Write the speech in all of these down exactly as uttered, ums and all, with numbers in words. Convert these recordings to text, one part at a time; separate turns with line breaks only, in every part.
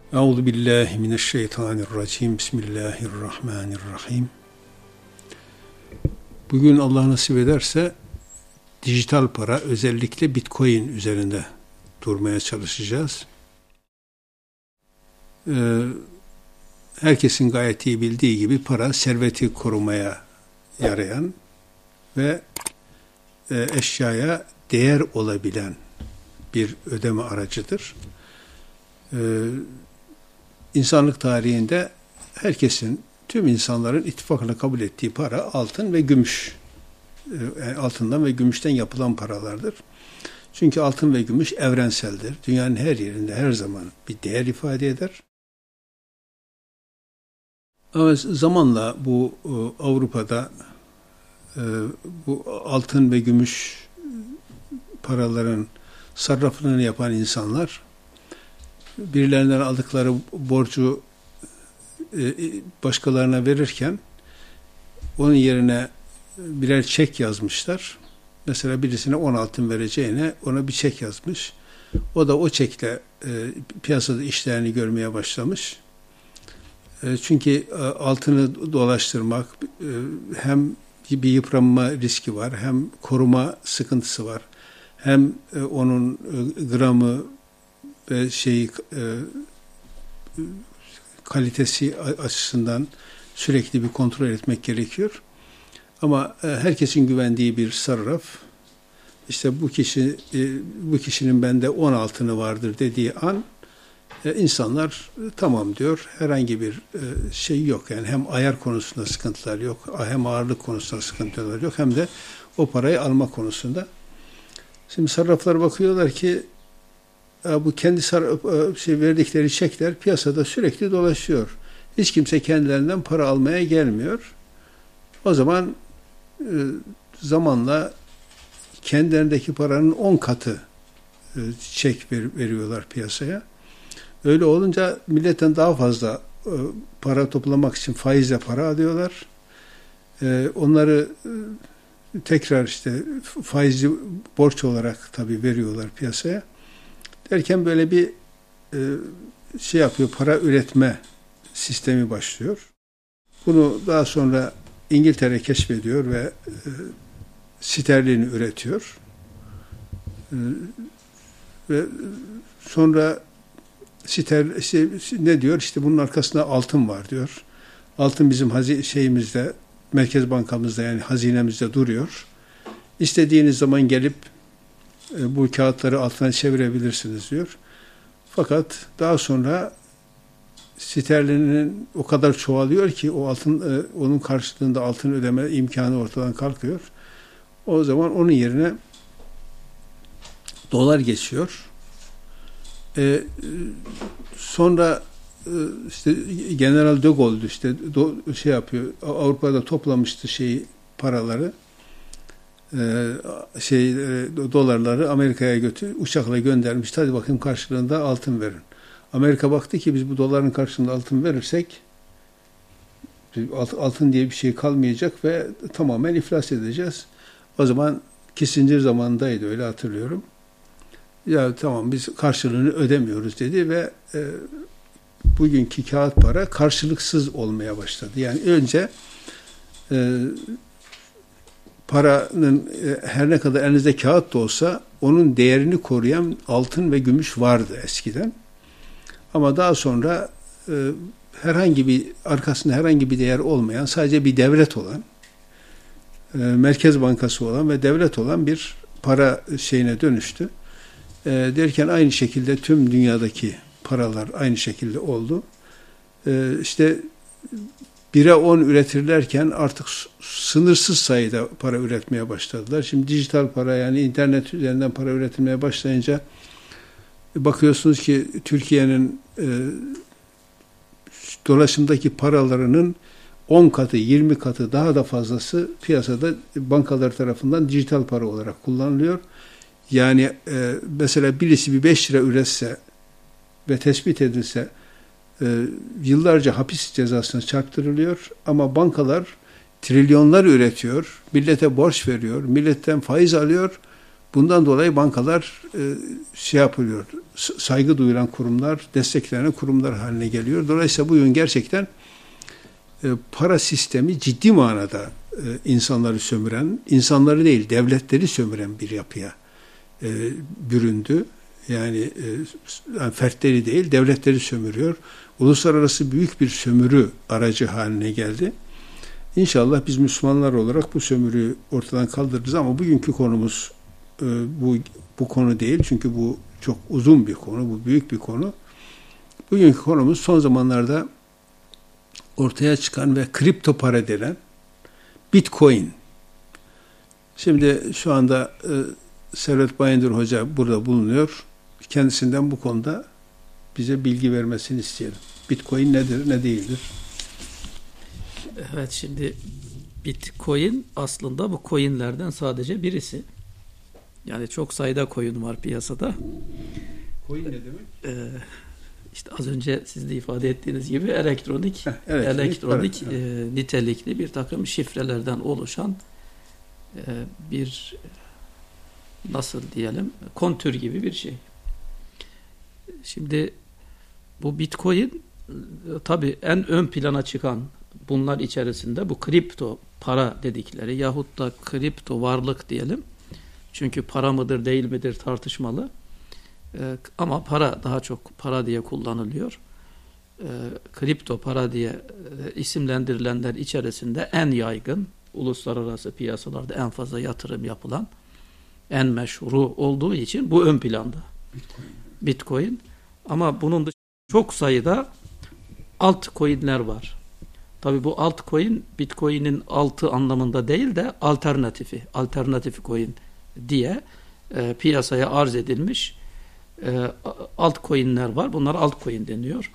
Euzu billahi mineşşeytanirracim. Bismillahirrahmanirrahim. Bugün Allah nasip ederse dijital para, özellikle Bitcoin üzerinde durmaya çalışacağız. Ee, herkesin gayet iyi bildiği gibi para serveti korumaya yarayan ve e, eşyaya değer olabilen bir ödeme aracıdır. Ee, İnsanlık tarihinde herkesin, tüm insanların ittifakla kabul ettiği para altın ve gümüş. Yani altından ve gümüşten yapılan paralardır. Çünkü altın ve gümüş evrenseldir. Dünyanın her yerinde her zaman bir değer ifade eder. Ama zamanla bu Avrupa'da bu altın ve gümüş paraların sarrafını yapan insanlar birilerinden aldıkları borcu başkalarına verirken onun yerine birer çek yazmışlar. Mesela birisine on altın vereceğine ona bir çek yazmış. O da o çekle piyasada işlerini görmeye başlamış. Çünkü altını dolaştırmak hem bir yıpranma riski var, hem koruma sıkıntısı var, hem onun gramı ve şey e, kalitesi açısından sürekli bir kontrol etmek gerekiyor. Ama e, herkesin güvendiği bir sarraf, işte bu kişi e, bu kişinin bende on altını vardır dediği an e, insanlar e, tamam diyor. Herhangi bir e, şey yok. Yani hem ayar konusunda sıkıntılar yok, hem ağırlık konusunda sıkıntılar yok, hem de o parayı alma konusunda. Şimdi sarraflar bakıyorlar ki bu kendi şey verdikleri çekler piyasada sürekli dolaşıyor. Hiç kimse kendilerinden para almaya gelmiyor. O zaman zamanla kendilerindeki paranın on katı çek veriyorlar piyasaya. Öyle olunca milletten daha fazla para toplamak için faizle para alıyorlar. Onları tekrar işte faizli borç olarak tabii veriyorlar piyasaya. Derken böyle bir e, şey yapıyor, para üretme sistemi başlıyor. Bunu daha sonra İngiltere keşfediyor ve e, sterlini üretiyor. E, ve sonra ster, işte, ne diyor? İşte bunun arkasında altın var diyor. Altın bizim hazi, şeyimizde, Merkez Bankamızda, yani hazinemizde duruyor. İstediğiniz zaman gelip bu kağıtları altına çevirebilirsiniz diyor. Fakat daha sonra sterlinin o kadar çoğalıyor ki o altın, onun karşılığında altın ödeme imkanı ortadan kalkıyor. O zaman onun yerine dolar geçiyor. Ee, sonra işte General de Gaulle işte do, şey yapıyor. Avrupa'da toplamıştı şeyi, paraları. şey dolarları Amerika'ya götür, uçakla göndermiş. Hadi bakayım karşılığında altın verin. Amerika baktı ki biz bu doların karşılığında altın verirsek altın diye bir şey kalmayacak ve tamamen iflas edeceğiz. O zaman Kissinger zamanındaydı, öyle hatırlıyorum. Ya tamam, biz karşılığını ödemiyoruz dedi ve e, bugünkü kağıt para karşılıksız olmaya başladı. Yani önce e, paranın her ne kadar elinizde kağıt da olsa onun değerini koruyan altın ve gümüş vardı eskiden. Ama daha sonra e, herhangi bir arkasında herhangi bir değer olmayan, sadece bir devlet olan, e, Merkez Bankası olan ve devlet olan bir para şeyine dönüştü. E, derken aynı şekilde tüm dünyadaki paralar aynı şekilde oldu. E, işte bire on üretirlerken artık sınırsız sayıda para üretmeye başladılar. Şimdi dijital para, yani internet üzerinden para üretilmeye başlayınca bakıyorsunuz ki Türkiye'nin e, dolaşımdaki paralarının on katı, yirmi katı, daha da fazlası piyasada bankalar tarafından dijital para olarak kullanılıyor. Yani e, mesela birisi bir beş lira üretse ve tespit edilse e, yıllarca hapis cezasına çarptırılıyor, ama bankalar trilyonlar üretiyor, millete borç veriyor, milletten faiz alıyor. Bundan dolayı bankalar e, şey yapılıyor, saygı duyulan kurumlar, desteklenen kurumlar haline geliyor. Dolayısıyla bu yön gerçekten e, para sistemi ciddi manada e, insanları sömüren, insanları değil devletleri sömüren bir yapıya e, büründü. Yani, e, yani fertleri değil devletleri sömürüyor. Uluslararası büyük bir sömürü aracı haline geldi. İnşallah biz Müslümanlar olarak bu sömürüyü ortadan kaldırırız ama bugünkü konumuz e, bu bu konu değil. Çünkü bu çok uzun bir konu, bu büyük bir konu. Bugünkü konumuz son zamanlarda ortaya çıkan ve kripto para denen Bitcoin. Şimdi şu anda e, Servet Bayındır Hoca burada bulunuyor. Kendisinden bu konuda bize bilgi vermesini isteyelim. Bitcoin nedir, ne değildir?
Evet, şimdi Bitcoin aslında bu coinlerden sadece birisi. Yani çok sayıda coin var piyasada.
Coin ne demek?
Ee, işte az önce siz de ifade ettiğiniz gibi elektronik,
Heh, elektronik,
elektronik
evet.
e, nitelikli bir takım şifrelerden oluşan e, bir nasıl diyelim kontür gibi bir şey. Şimdi bu Bitcoin tabii en ön plana çıkan bunlar içerisinde bu kripto para dedikleri yahut da kripto varlık diyelim. Çünkü para mıdır değil midir tartışmalı. Ee, ama para daha çok para diye kullanılıyor. Ee, kripto para diye e, isimlendirilenler içerisinde en yaygın, uluslararası piyasalarda en fazla yatırım yapılan, en meşhuru olduğu için bu ön planda. Bitcoin. Bitcoin. Ama bunun dışında çok sayıda altcoin'ler var. Tabii bu altcoin, Bitcoin'in altı anlamında değil de alternatifi, alternatif coin diye e, piyasaya arz edilmiş e, altcoin'ler var. Bunlar altcoin deniyor.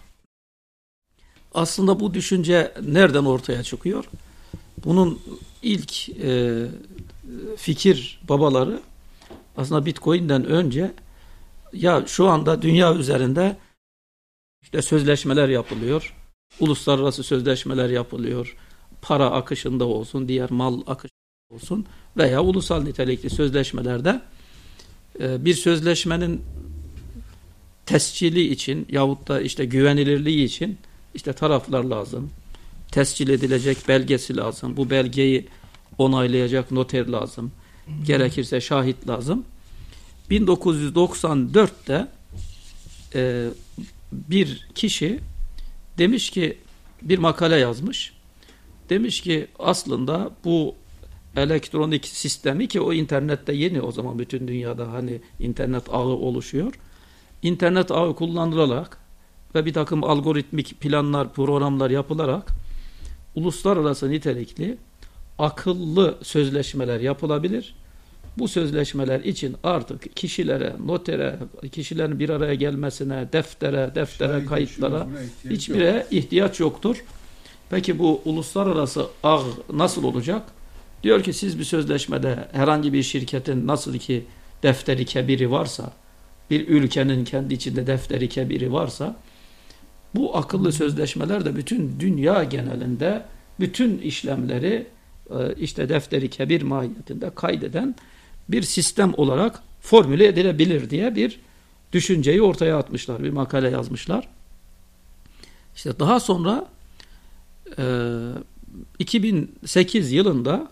Aslında bu düşünce nereden ortaya çıkıyor? Bunun ilk e, fikir babaları aslında Bitcoin'den önce ya şu anda dünya üzerinde işte sözleşmeler yapılıyor. Uluslararası sözleşmeler yapılıyor. Para akışında olsun, diğer mal akışında olsun veya ulusal nitelikli sözleşmelerde bir sözleşmenin tescili için yahut da işte güvenilirliği için işte taraflar lazım. Tescil edilecek belgesi lazım. Bu belgeyi onaylayacak noter lazım. Gerekirse şahit lazım. bin dokuz yüz doksan dörtte e, bir kişi demiş ki bir makale yazmış. Demiş ki aslında bu elektronik sistemi ki o internette yeni o zaman bütün dünyada hani internet ağı oluşuyor. İnternet ağı kullanılarak ve bir takım algoritmik planlar, programlar yapılarak uluslararası nitelikli akıllı sözleşmeler yapılabilir. Bu sözleşmeler için artık kişilere, notere, kişilerin bir araya gelmesine, deftere, deftere, Şahit kayıtlara hiçbire yok. ihtiyaç yoktur. Peki bu uluslararası ağ nasıl olacak? Diyor ki siz bir sözleşmede herhangi bir şirketin nasıl ki defteri kebiri varsa, bir ülkenin kendi içinde defteri kebiri varsa, bu akıllı sözleşmeler de bütün dünya genelinde bütün işlemleri işte defteri kebir mahiyetinde kaydeden bir sistem olarak formüle edilebilir diye bir düşünceyi ortaya atmışlar. Bir makale yazmışlar. İşte daha sonra e, iki bin sekiz yılında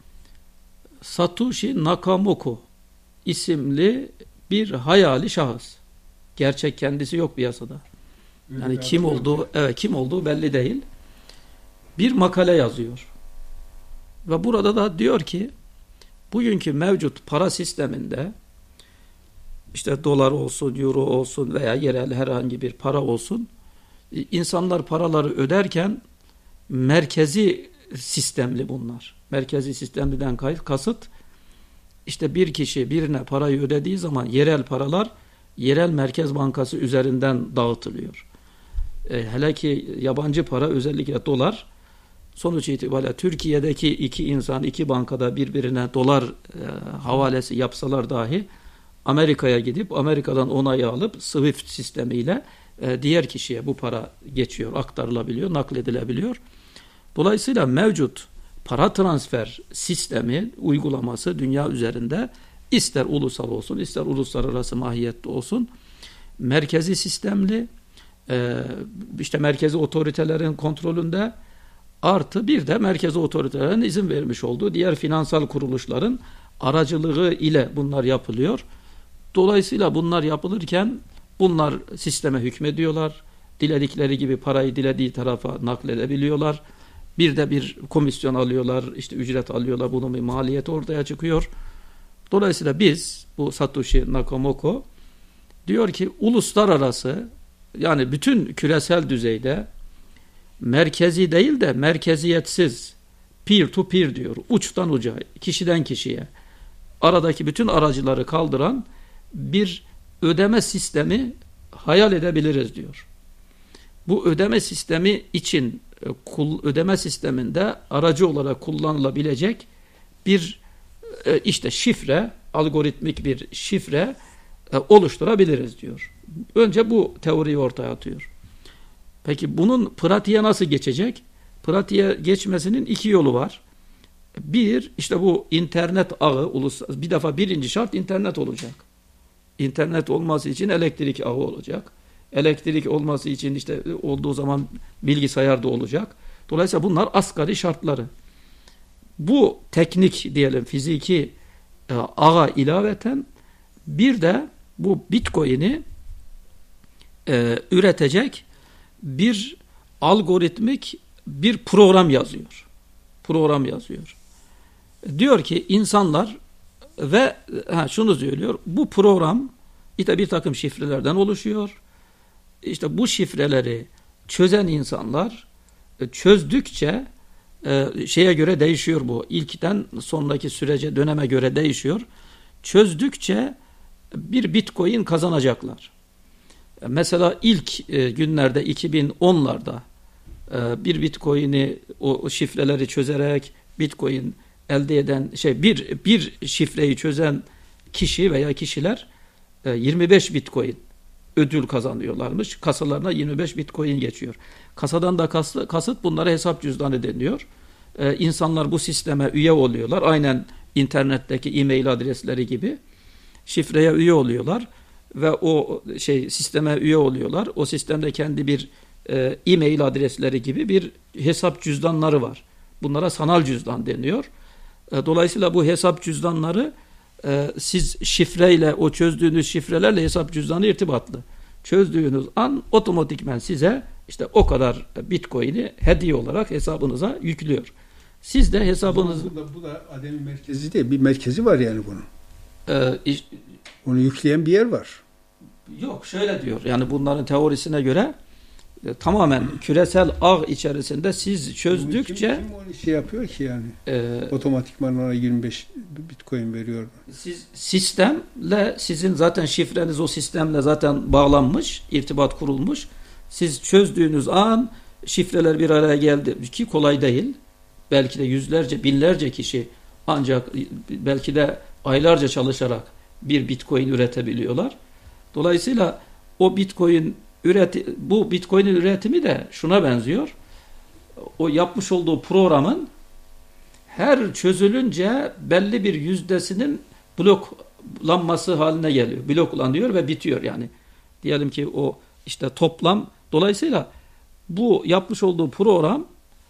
Satoshi Nakamoto isimli bir hayali şahıs. Gerçek kendisi yok piyasada. Yani kim olduğu, evet kim olduğu belli değil. Bir makale yazıyor. Ve burada da diyor ki bugünkü mevcut para sisteminde işte dolar olsun, euro olsun veya yerel herhangi bir para olsun insanlar paraları öderken merkezi sistemli bunlar. Merkezi sistemliden kasıt işte bir kişi birine parayı ödediği zaman yerel paralar yerel merkez bankası üzerinden dağıtılıyor. E, hele ki yabancı para özellikle dolar sonuç itibariyle Türkiye'deki iki insan iki bankada birbirine dolar e, havalesi yapsalar dahi Amerika'ya gidip Amerika'dan onayı alıp Swift sistemiyle e, diğer kişiye bu para geçiyor, aktarılabiliyor, nakledilebiliyor. Dolayısıyla mevcut para transfer sistemi, uygulaması dünya üzerinde ister ulusal olsun, ister uluslararası mahiyette olsun merkezi sistemli, e, işte merkezi otoritelerin kontrolünde, artı bir de merkezi otoritelerin izin vermiş olduğu diğer finansal kuruluşların aracılığı ile bunlar yapılıyor. Dolayısıyla bunlar yapılırken bunlar sisteme hükmediyorlar. Diledikleri gibi parayı dilediği tarafa nakledebiliyorlar. Bir de bir komisyon alıyorlar, işte ücret alıyorlar. Bunun bir maliyeti ortaya çıkıyor. Dolayısıyla biz, bu Satoshi Nakamoto diyor ki uluslararası, yani bütün küresel düzeyde merkezi değil de merkeziyetsiz, peer to peer diyor. Uçtan uca, kişiden kişiye aradaki bütün aracıları kaldıran bir ödeme sistemi hayal edebiliriz diyor. Bu ödeme sistemi için ödeme sisteminde aracı olarak kullanılabilecek bir işte şifre, algoritmik bir şifre oluşturabiliriz diyor. Önce bu teoriyi ortaya atıyor. Peki bunun pratiğe nasıl geçecek? Pratiğe geçmesinin iki yolu var. Bir, işte bu internet ağı, bir defa birinci şart internet olacak. İnternet olması için elektrik ağı olacak. Elektrik olması için işte olduğu zaman bilgisayar da olacak. Dolayısıyla bunlar asgari şartları. Bu teknik diyelim fiziki e, ağa ilaveten bir de bu Bitcoin'i e, üretecek bir algoritmik bir program yazıyor. Program yazıyor. Diyor ki insanlar ve ha, şunu söylüyor. Bu program işte bir takım şifrelerden oluşuyor. İşte bu şifreleri çözen insanlar çözdükçe e, şeye göre değişiyor bu. İlkten sonraki sürece, döneme göre değişiyor. Çözdükçe bir Bitcoin kazanacaklar. Mesela ilk e, günlerde iki bin onlarda e, bir Bitcoin'i o, o şifreleri çözerek Bitcoin elde eden şey bir bir şifreyi çözen kişi veya kişiler e, yirmi beş Bitcoin ödül kazanıyorlarmış. Kasalarına yirmi beş Bitcoin geçiyor. Kasadan da kasıt, kasıt bunlara hesap cüzdanı deniyor. Ee, insanlar bu sisteme üye oluyorlar. Aynen internetteki e-mail adresleri gibi şifreye üye oluyorlar ve o şey sisteme üye oluyorlar. O sistemde kendi bir e, e-mail adresleri gibi bir hesap cüzdanları var. Bunlara sanal cüzdan deniyor. E, dolayısıyla bu hesap cüzdanları e, siz şifreyle, o çözdüğünüz şifrelerle hesap cüzdanı irtibatlı. Çözdüğünüz an otomatikmen size işte o kadar Bitcoin'i hediye olarak hesabınıza yüklüyor. Siz de hesabınız...
Bu da, bu da ademin merkezi değil. Bir merkezi var yani bunun.
Ee, iş...
Onu yükleyen bir yer var.
Yok şöyle diyor. Yani bunların teorisine göre e, tamamen küresel ağ içerisinde siz çözdükçe...
Kim, kim onu şey yapıyor ki yani? E, Otomatikman ona yirmi beş Bitcoin veriyor.
Siz sistemle, sizin zaten şifreniz o sistemle zaten bağlanmış, irtibat kurulmuş. Siz çözdüğünüz an şifreler bir araya geldi ki kolay değil. Belki de yüzlerce, binlerce kişi ancak belki de aylarca çalışarak bir Bitcoin üretebiliyorlar. Dolayısıyla o Bitcoin üreti, bu Bitcoin'in üretimi de şuna benziyor. O yapmış olduğu programın her çözülünce belli bir yüzdesinin bloklanması haline geliyor. Bloklanıyor ve bitiyor yani. Diyelim ki o işte toplam. Dolayısıyla bu yapmış olduğu program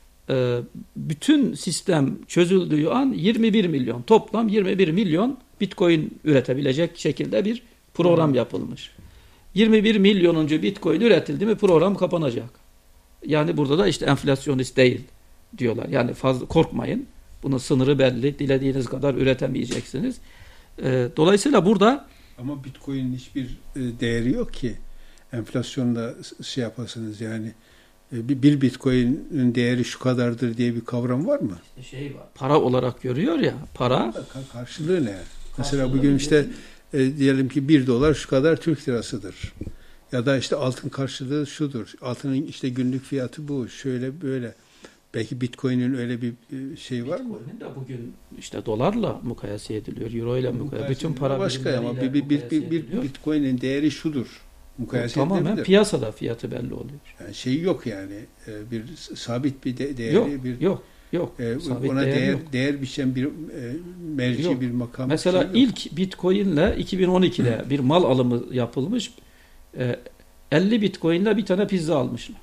bütün sistem çözüldüğü an yirmi bir milyon, toplam yirmi bir milyon Bitcoin üretebilecek şekilde bir program yapılmış. yirmi bir milyonuncu Bitcoin üretildi mi program kapanacak. Yani burada da işte enflasyonist değil diyorlar. Yani fazla korkmayın. Bunun sınırı belli. Dilediğiniz kadar üretemeyeceksiniz. Dolayısıyla burada
ama Bitcoin'in hiçbir değeri yok ki enflasyonda şey yapasınız yani. Bir, bir Bitcoin'in değeri şu kadardır diye bir kavram var mı?
İşte şey var. Para olarak görüyor ya. Para.
Karşılığı ne? Mesela bugün işte e, diyelim ki bir dolar şu kadar Türk lirasıdır. Ya da işte altın karşılığı şudur. Altının işte günlük fiyatı bu. Şöyle böyle. Belki Bitcoin'in öyle bir şey var mı?
Bitcoin'in de bugün işte dolarla mukayese ediliyor. Euro ile mukayese. Bütün para
başka ama bir, bir, bir, bir, bir Bitcoin'in değeri şudur. Mukayese
tamamen
edilebilir.
Piyasada fiyatı belli oluyor.
Yani şey yok yani bir sabit bir de, değeri
yok,
bir
yok yok
e, ona değer değer, değer biçen bir e, merci yok. Bir makam.
Mesela şey ilk Bitcoin'le iki bin on ikide bir mal alımı yapılmış. e, elli Bitcoin'le bir tane pizza almışlar.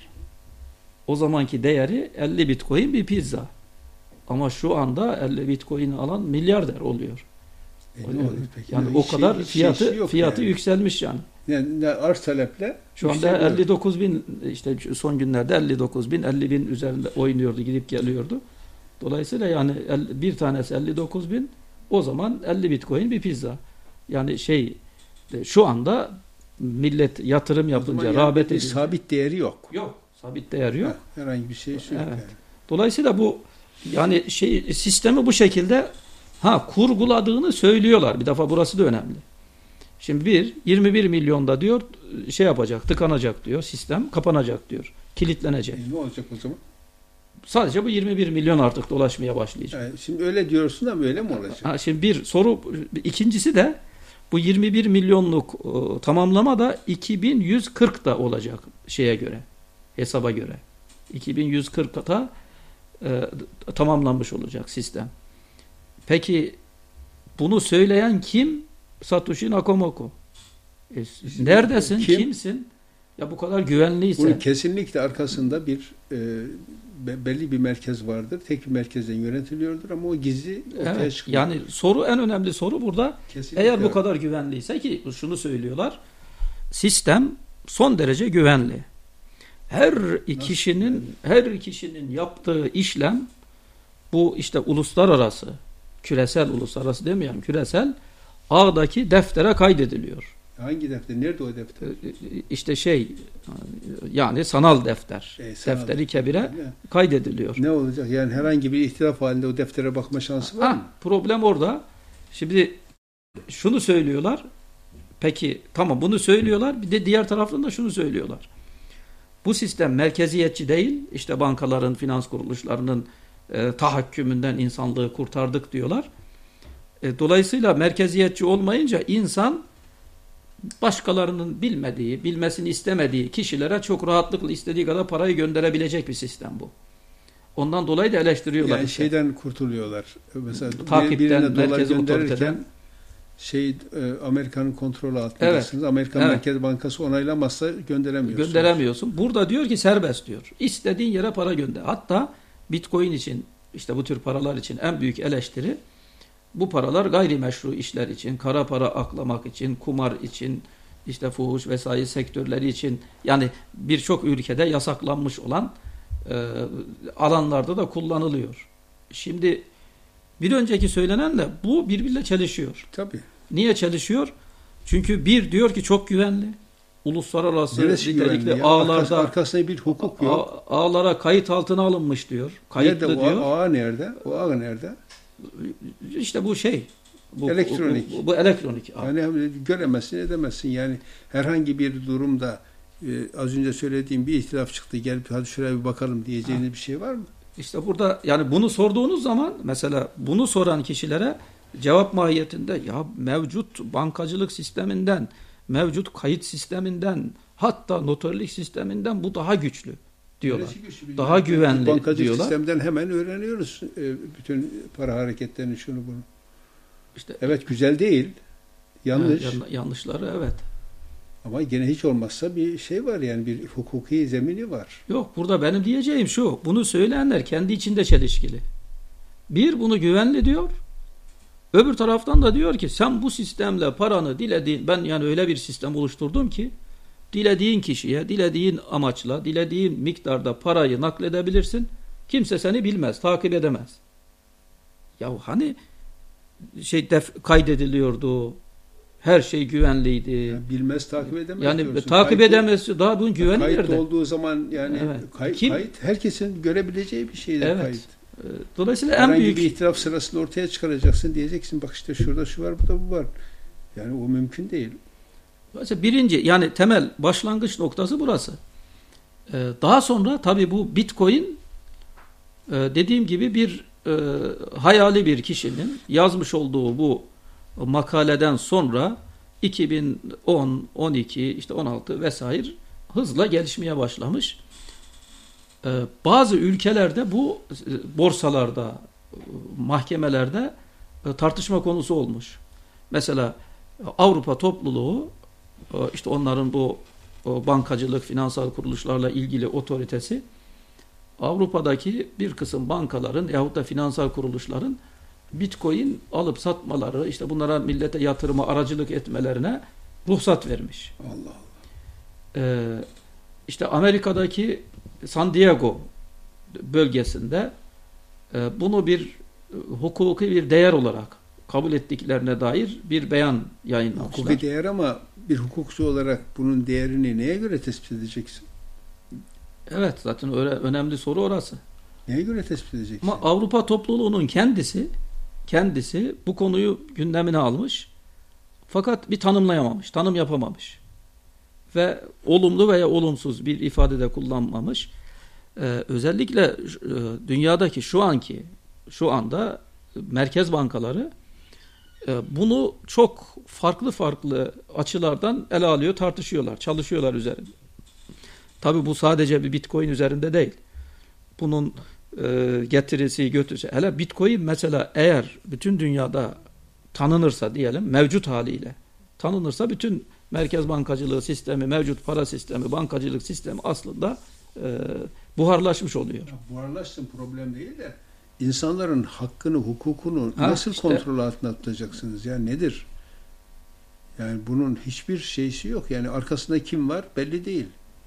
O zamanki değeri elli Bitcoin bir pizza. Ama şu anda elli Bitcoin'i alan milyarder oluyor.
E, ne oluyor peki?
Yani
Yani
o
hiç
kadar
şey-
fiyatı
şeysi yok
fiyatı
yani.
yükselmiş yani.
Yani ne arz taleple
Şu anda
yükseliyor.
elli dokuz bin, işte son günlerde elli dokuz bin, elli bin üzerinde oynuyordu, gidip geliyordu. Dolayısıyla yani el- bir tanesi elli dokuz bin, o zaman elli Bitcoin bir pizza. Yani şey, e, şu anda millet yatırım
O zaman
yapınca,
yani
rağbet
bir
edince.
sabit değeri yok.
Yok. Sabit değer yok.
Ha, herhangi bir şey yok
Evet.
yani.
Dolayısıyla bu yani şey, sistemi bu şekilde ha kurguladığını söylüyorlar. Bir defa burası da önemli. Şimdi bir yirmi bir milyonda diyor şey yapacak, tıkanacak diyor, sistem kapanacak diyor, kilitlenecek.
E, ne olacak o zaman?
Sadece bu yirmi bir milyon artık dolaşmaya başlayacak.
Yani şimdi öyle diyorsun ama öyle mi olacak?
Ha, şimdi bir soru, ikincisi de bu yirmi bir milyonluk e, tamamlama da iki bin yüz kırk da olacak şeye göre, hesaba göre. iki bin yüz kırkta e, tamamlanmış olacak sistem. Peki bunu söyleyen kim? Satoshi Nakamoto. E, neredesin?
Kim?
Kimsin? Ya bu kadar güvenliyse.
Bunun kesinlikle arkasında bir e, be- belli bir merkez vardır. Tek bir merkezden yönetiliyordur ama o gizli ortaya
Evet,
çıkıyor.
yani soru, en önemli soru burada.
Kesinlikle
Eğer bu
öyle.
kadar güvenliyse, ki şunu söylüyorlar. Sistem son derece güvenli. Her kişinin her kişinin yaptığı işlem bu işte uluslararası, küresel, uluslararası demeyelim, küresel ağdaki deftere kaydediliyor.
Hangi defter? Nerede o defter?
İşte şey, yani sanal defter.
E, sanal
Defteri kebire
Ne?
kaydediliyor.
Ne olacak? Yani herhangi bir ihtilaf halinde o deftere bakma şansı var
Ha,
mı?
problem orada. Şimdi şunu söylüyorlar. Peki tamam, bunu söylüyorlar. Bir de diğer taraftan da şunu söylüyorlar. Bu sistem merkeziyetçi değil. İşte bankaların, finans kuruluşlarının e, tahakkümünden insanlığı kurtardık diyorlar. E, dolayısıyla merkeziyetçi olmayınca insan başkalarının bilmediği, bilmesini istemediği kişilere çok rahatlıkla istediği kadar parayı gönderebilecek bir sistem bu. Ondan dolayı da eleştiriyorlar.
Yani
işte.
şeyden kurtuluyorlar. Mesela
Takipten,
birine dolar
merkezi
gönderirken
otoriteden.
şey e, Amerika'nın kontrolü altındasınız. Amerikan
Evet.
Merkez Bankası onaylamazsa gönderemiyorsunuz.
Gönderemiyorsun. Burada diyor ki serbest diyor. İstediğin yere para gönder. Hatta Bitcoin için, işte bu tür paralar için en büyük eleştiri, bu paralar gayrimeşru işler için, kara para aklamak için, kumar için, işte fuhuş vesaire sektörleri için, yani birçok ülkede yasaklanmış olan e, alanlarda da kullanılıyor. Şimdi bir önceki söylenenle bu birbiriyle çelişiyor.
Tabii.
Niye çelişiyor? Çünkü bir diyor ki çok güvenli. Uluslararası
Neresi güvenli
nitelikli
ya?
ağlarda
Arkası, arkasında bir hukuk yok.
ağ- ağlara kayıt altına alınmış diyor. Kayıtlı
Nerede o
diyor.
ağa nerede? O ağa nerede?
İşte bu şey. Bu,
Elektronik.
Bu, bu, bu elektronik ağ.
Yani göremezsin, edemezsin. Yani herhangi bir durumda e, az önce söylediğim bir ihtilaf çıktı. Gel hadi şuraya bir bakalım diyeceğiniz bir şey var mı?
İşte burada yani bunu sorduğunuz zaman, mesela bunu soran kişilere cevap mahiyetinde ya mevcut bankacılık sisteminden, mevcut kayıt sisteminden, hatta noterlik sisteminden bu daha güçlü diyorlar.
Neresi güçlü?
Daha güvenli
Bankacılık
diyorlar.
sistemden hemen öğreniyoruz e, bütün para hareketlerini, şunu bunu.
İşte
Evet, güzel değil. Yanlış.
yan- yanlışları evet.
Ama gene hiç olmazsa bir şey var, yani bir hukuki zemini var.
Yok, burada benim diyeceğim şu. Bunu söyleyenler kendi içinde çelişkili. Bir, bunu güvenli diyor. Öbür taraftan da diyor ki sen bu sistemle paranı dilediğin, ben yani öyle bir sistem oluşturdum ki dilediğin kişiye, dilediğin amaçla, dilediğin miktarda parayı nakledebilirsin. Kimse seni bilmez, takip edemez. Ya hani şey def, kaydediliyordu. Her şey güvenliydi.
Yani bilmez, takip edemez
Yani
diyorsun.
takip
Kayıt-
edemez. Daha bunun güveni
Kayıt
nerede?
olduğu zaman yani
Evet.
kay-
Kim-
kayıt herkesin görebileceği bir şeydir,
Evet.
kayıt.
Ee, Dolayısıyla en
Herhangi
büyük
bir ihtilaf sırasında ortaya çıkaracaksın, diyeceksin bak işte şurada şu var, burada bu var. Yani o mümkün değil.
Mesela birinci, yani temel başlangıç noktası burası. Ee, daha sonra tabii bu Bitcoin e, dediğim gibi bir e, hayali bir kişinin yazmış olduğu bu makaleden sonra iki bin on, on iki, işte on altı vesaire hızla gelişmeye başlamış. Ee, bazı ülkelerde bu e, borsalarda, e, mahkemelerde e, tartışma konusu olmuş. Mesela Avrupa topluluğu, işte onların bu o bankacılık, finansal kuruluşlarla ilgili otoritesi Avrupa'daki bir kısım bankaların yahut da finansal kuruluşların Bitcoin alıp satmaları, işte bunlara millete yatırıma aracılık etmelerine ruhsat vermiş.
Allah Allah.
Ee, işte Amerika'daki San Diego bölgesinde e, bunu bir e, hukuki bir değer olarak kabul ettiklerine dair bir beyan yayınlamışlar.
Hukuki değer ama bir hukukçu olarak bunun değerini neye göre tespit edeceksin?
Evet, zaten öyle önemli soru orası.
Neye göre tespit edeceksin?
Ama Avrupa topluluğunun kendisi kendisi bu konuyu gündemine almış. Fakat bir tanımlayamamış, tanım yapamamış. Ve olumlu veya olumsuz bir ifade de kullanmamış. Ee, özellikle e, dünyadaki şu anki şu anda merkez bankaları e, bunu çok farklı farklı açılardan ele alıyor, tartışıyorlar, çalışıyorlar üzerinde. Tabii bu sadece bir Bitcoin üzerinde değil. Bunun e, getirisi, götürüsü. Hele Bitcoin mesela eğer bütün dünyada tanınırsa diyelim, mevcut haliyle tanınırsa bütün merkez bankacılığı sistemi, mevcut para sistemi, bankacılık sistemi aslında e, buharlaşmış oluyor.
Ya, buharlaşsın problem değil de insanların hakkını, hukukunu
ha,
nasıl
işte,
kontrol altına tutacaksınız? Yani nedir? Yani bunun hiçbir şeysi yok. Yani arkasında kim var belli değil.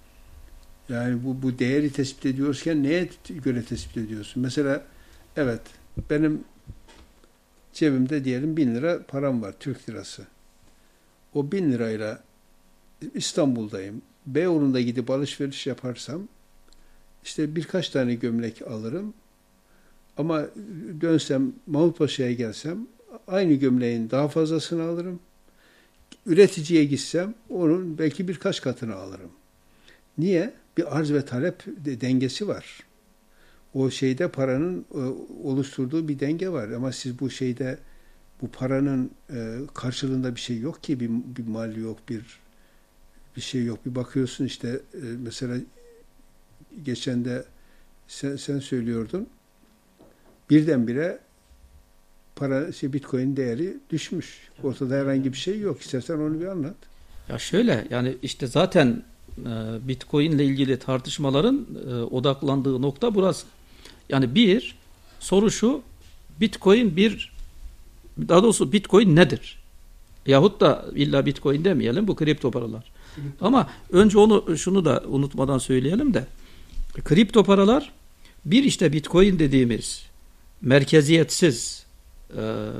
Yani bu, bu değeri tespit ediyorken neye göre tespit ediyorsun? Mesela evet benim cebimde diyelim bin lira param var, Türk lirası. O bin lirayla İstanbul'dayım. Beyoğlu'nda gidip alışveriş yaparsam işte birkaç tane gömlek alırım. Ama dönsem Mahmutpaşa'ya gelsem aynı gömleğin daha fazlasını alırım. Üreticiye gitsem onun belki birkaç katını alırım. Niye? Bir arz ve talep dengesi var. O şeyde paranın oluşturduğu bir denge var. Ama siz bu şeyde bu paranın karşılığında bir şey yok ki, bir, bir mal yok, bir bir şey yok. Bir bakıyorsun işte mesela geçen de sen, sen söylüyordun. Birdenbire para, şey, Bitcoin değeri düşmüş. Ortada herhangi bir şey yok. İstersen onu bir anlat.
Ya şöyle, yani işte zaten e, Bitcoin ile ilgili tartışmaların e, odaklandığı nokta burası. Yani bir soru şu: Bitcoin bir daha doğrusu Bitcoin nedir? Yahut da illa Bitcoin demeyelim, bu kripto paralar. Kripto. Ama önce onu şunu da unutmadan söyleyelim de, kripto paralar bir işte Bitcoin dediğimiz merkeziyetsiz e,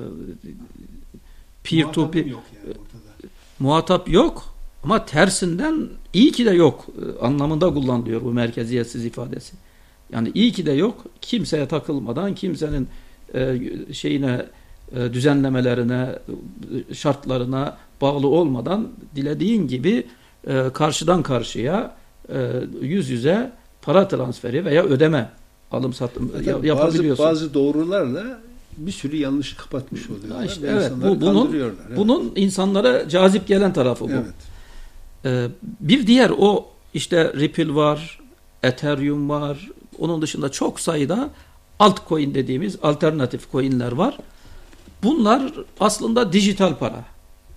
peer to peer
yok yani ortada.
Muhatap yok ama tersinden iyi ki de yok anlamında kullanılıyor bu merkeziyetsiz ifadesi. Yani iyi ki de yok, kimseye takılmadan, kimsenin e, şeyine, e, düzenlemelerine, şartlarına bağlı olmadan dilediğin gibi e, karşıdan karşıya e, yüz yüze para transferi veya ödeme, alım satım
yani
yapabiliyorsun.
Bazı, bazı doğrularla bir sürü yanlışı kapatmış oluyorlar.
İşte evet, bu, bunun, evet. bunun insanlara cazip gelen tarafı bu.
Evet.
Ee, bir diğer o işte Ripple var, Ethereum var. Onun dışında çok sayıda altcoin dediğimiz alternatif coinler var. Bunlar aslında dijital para.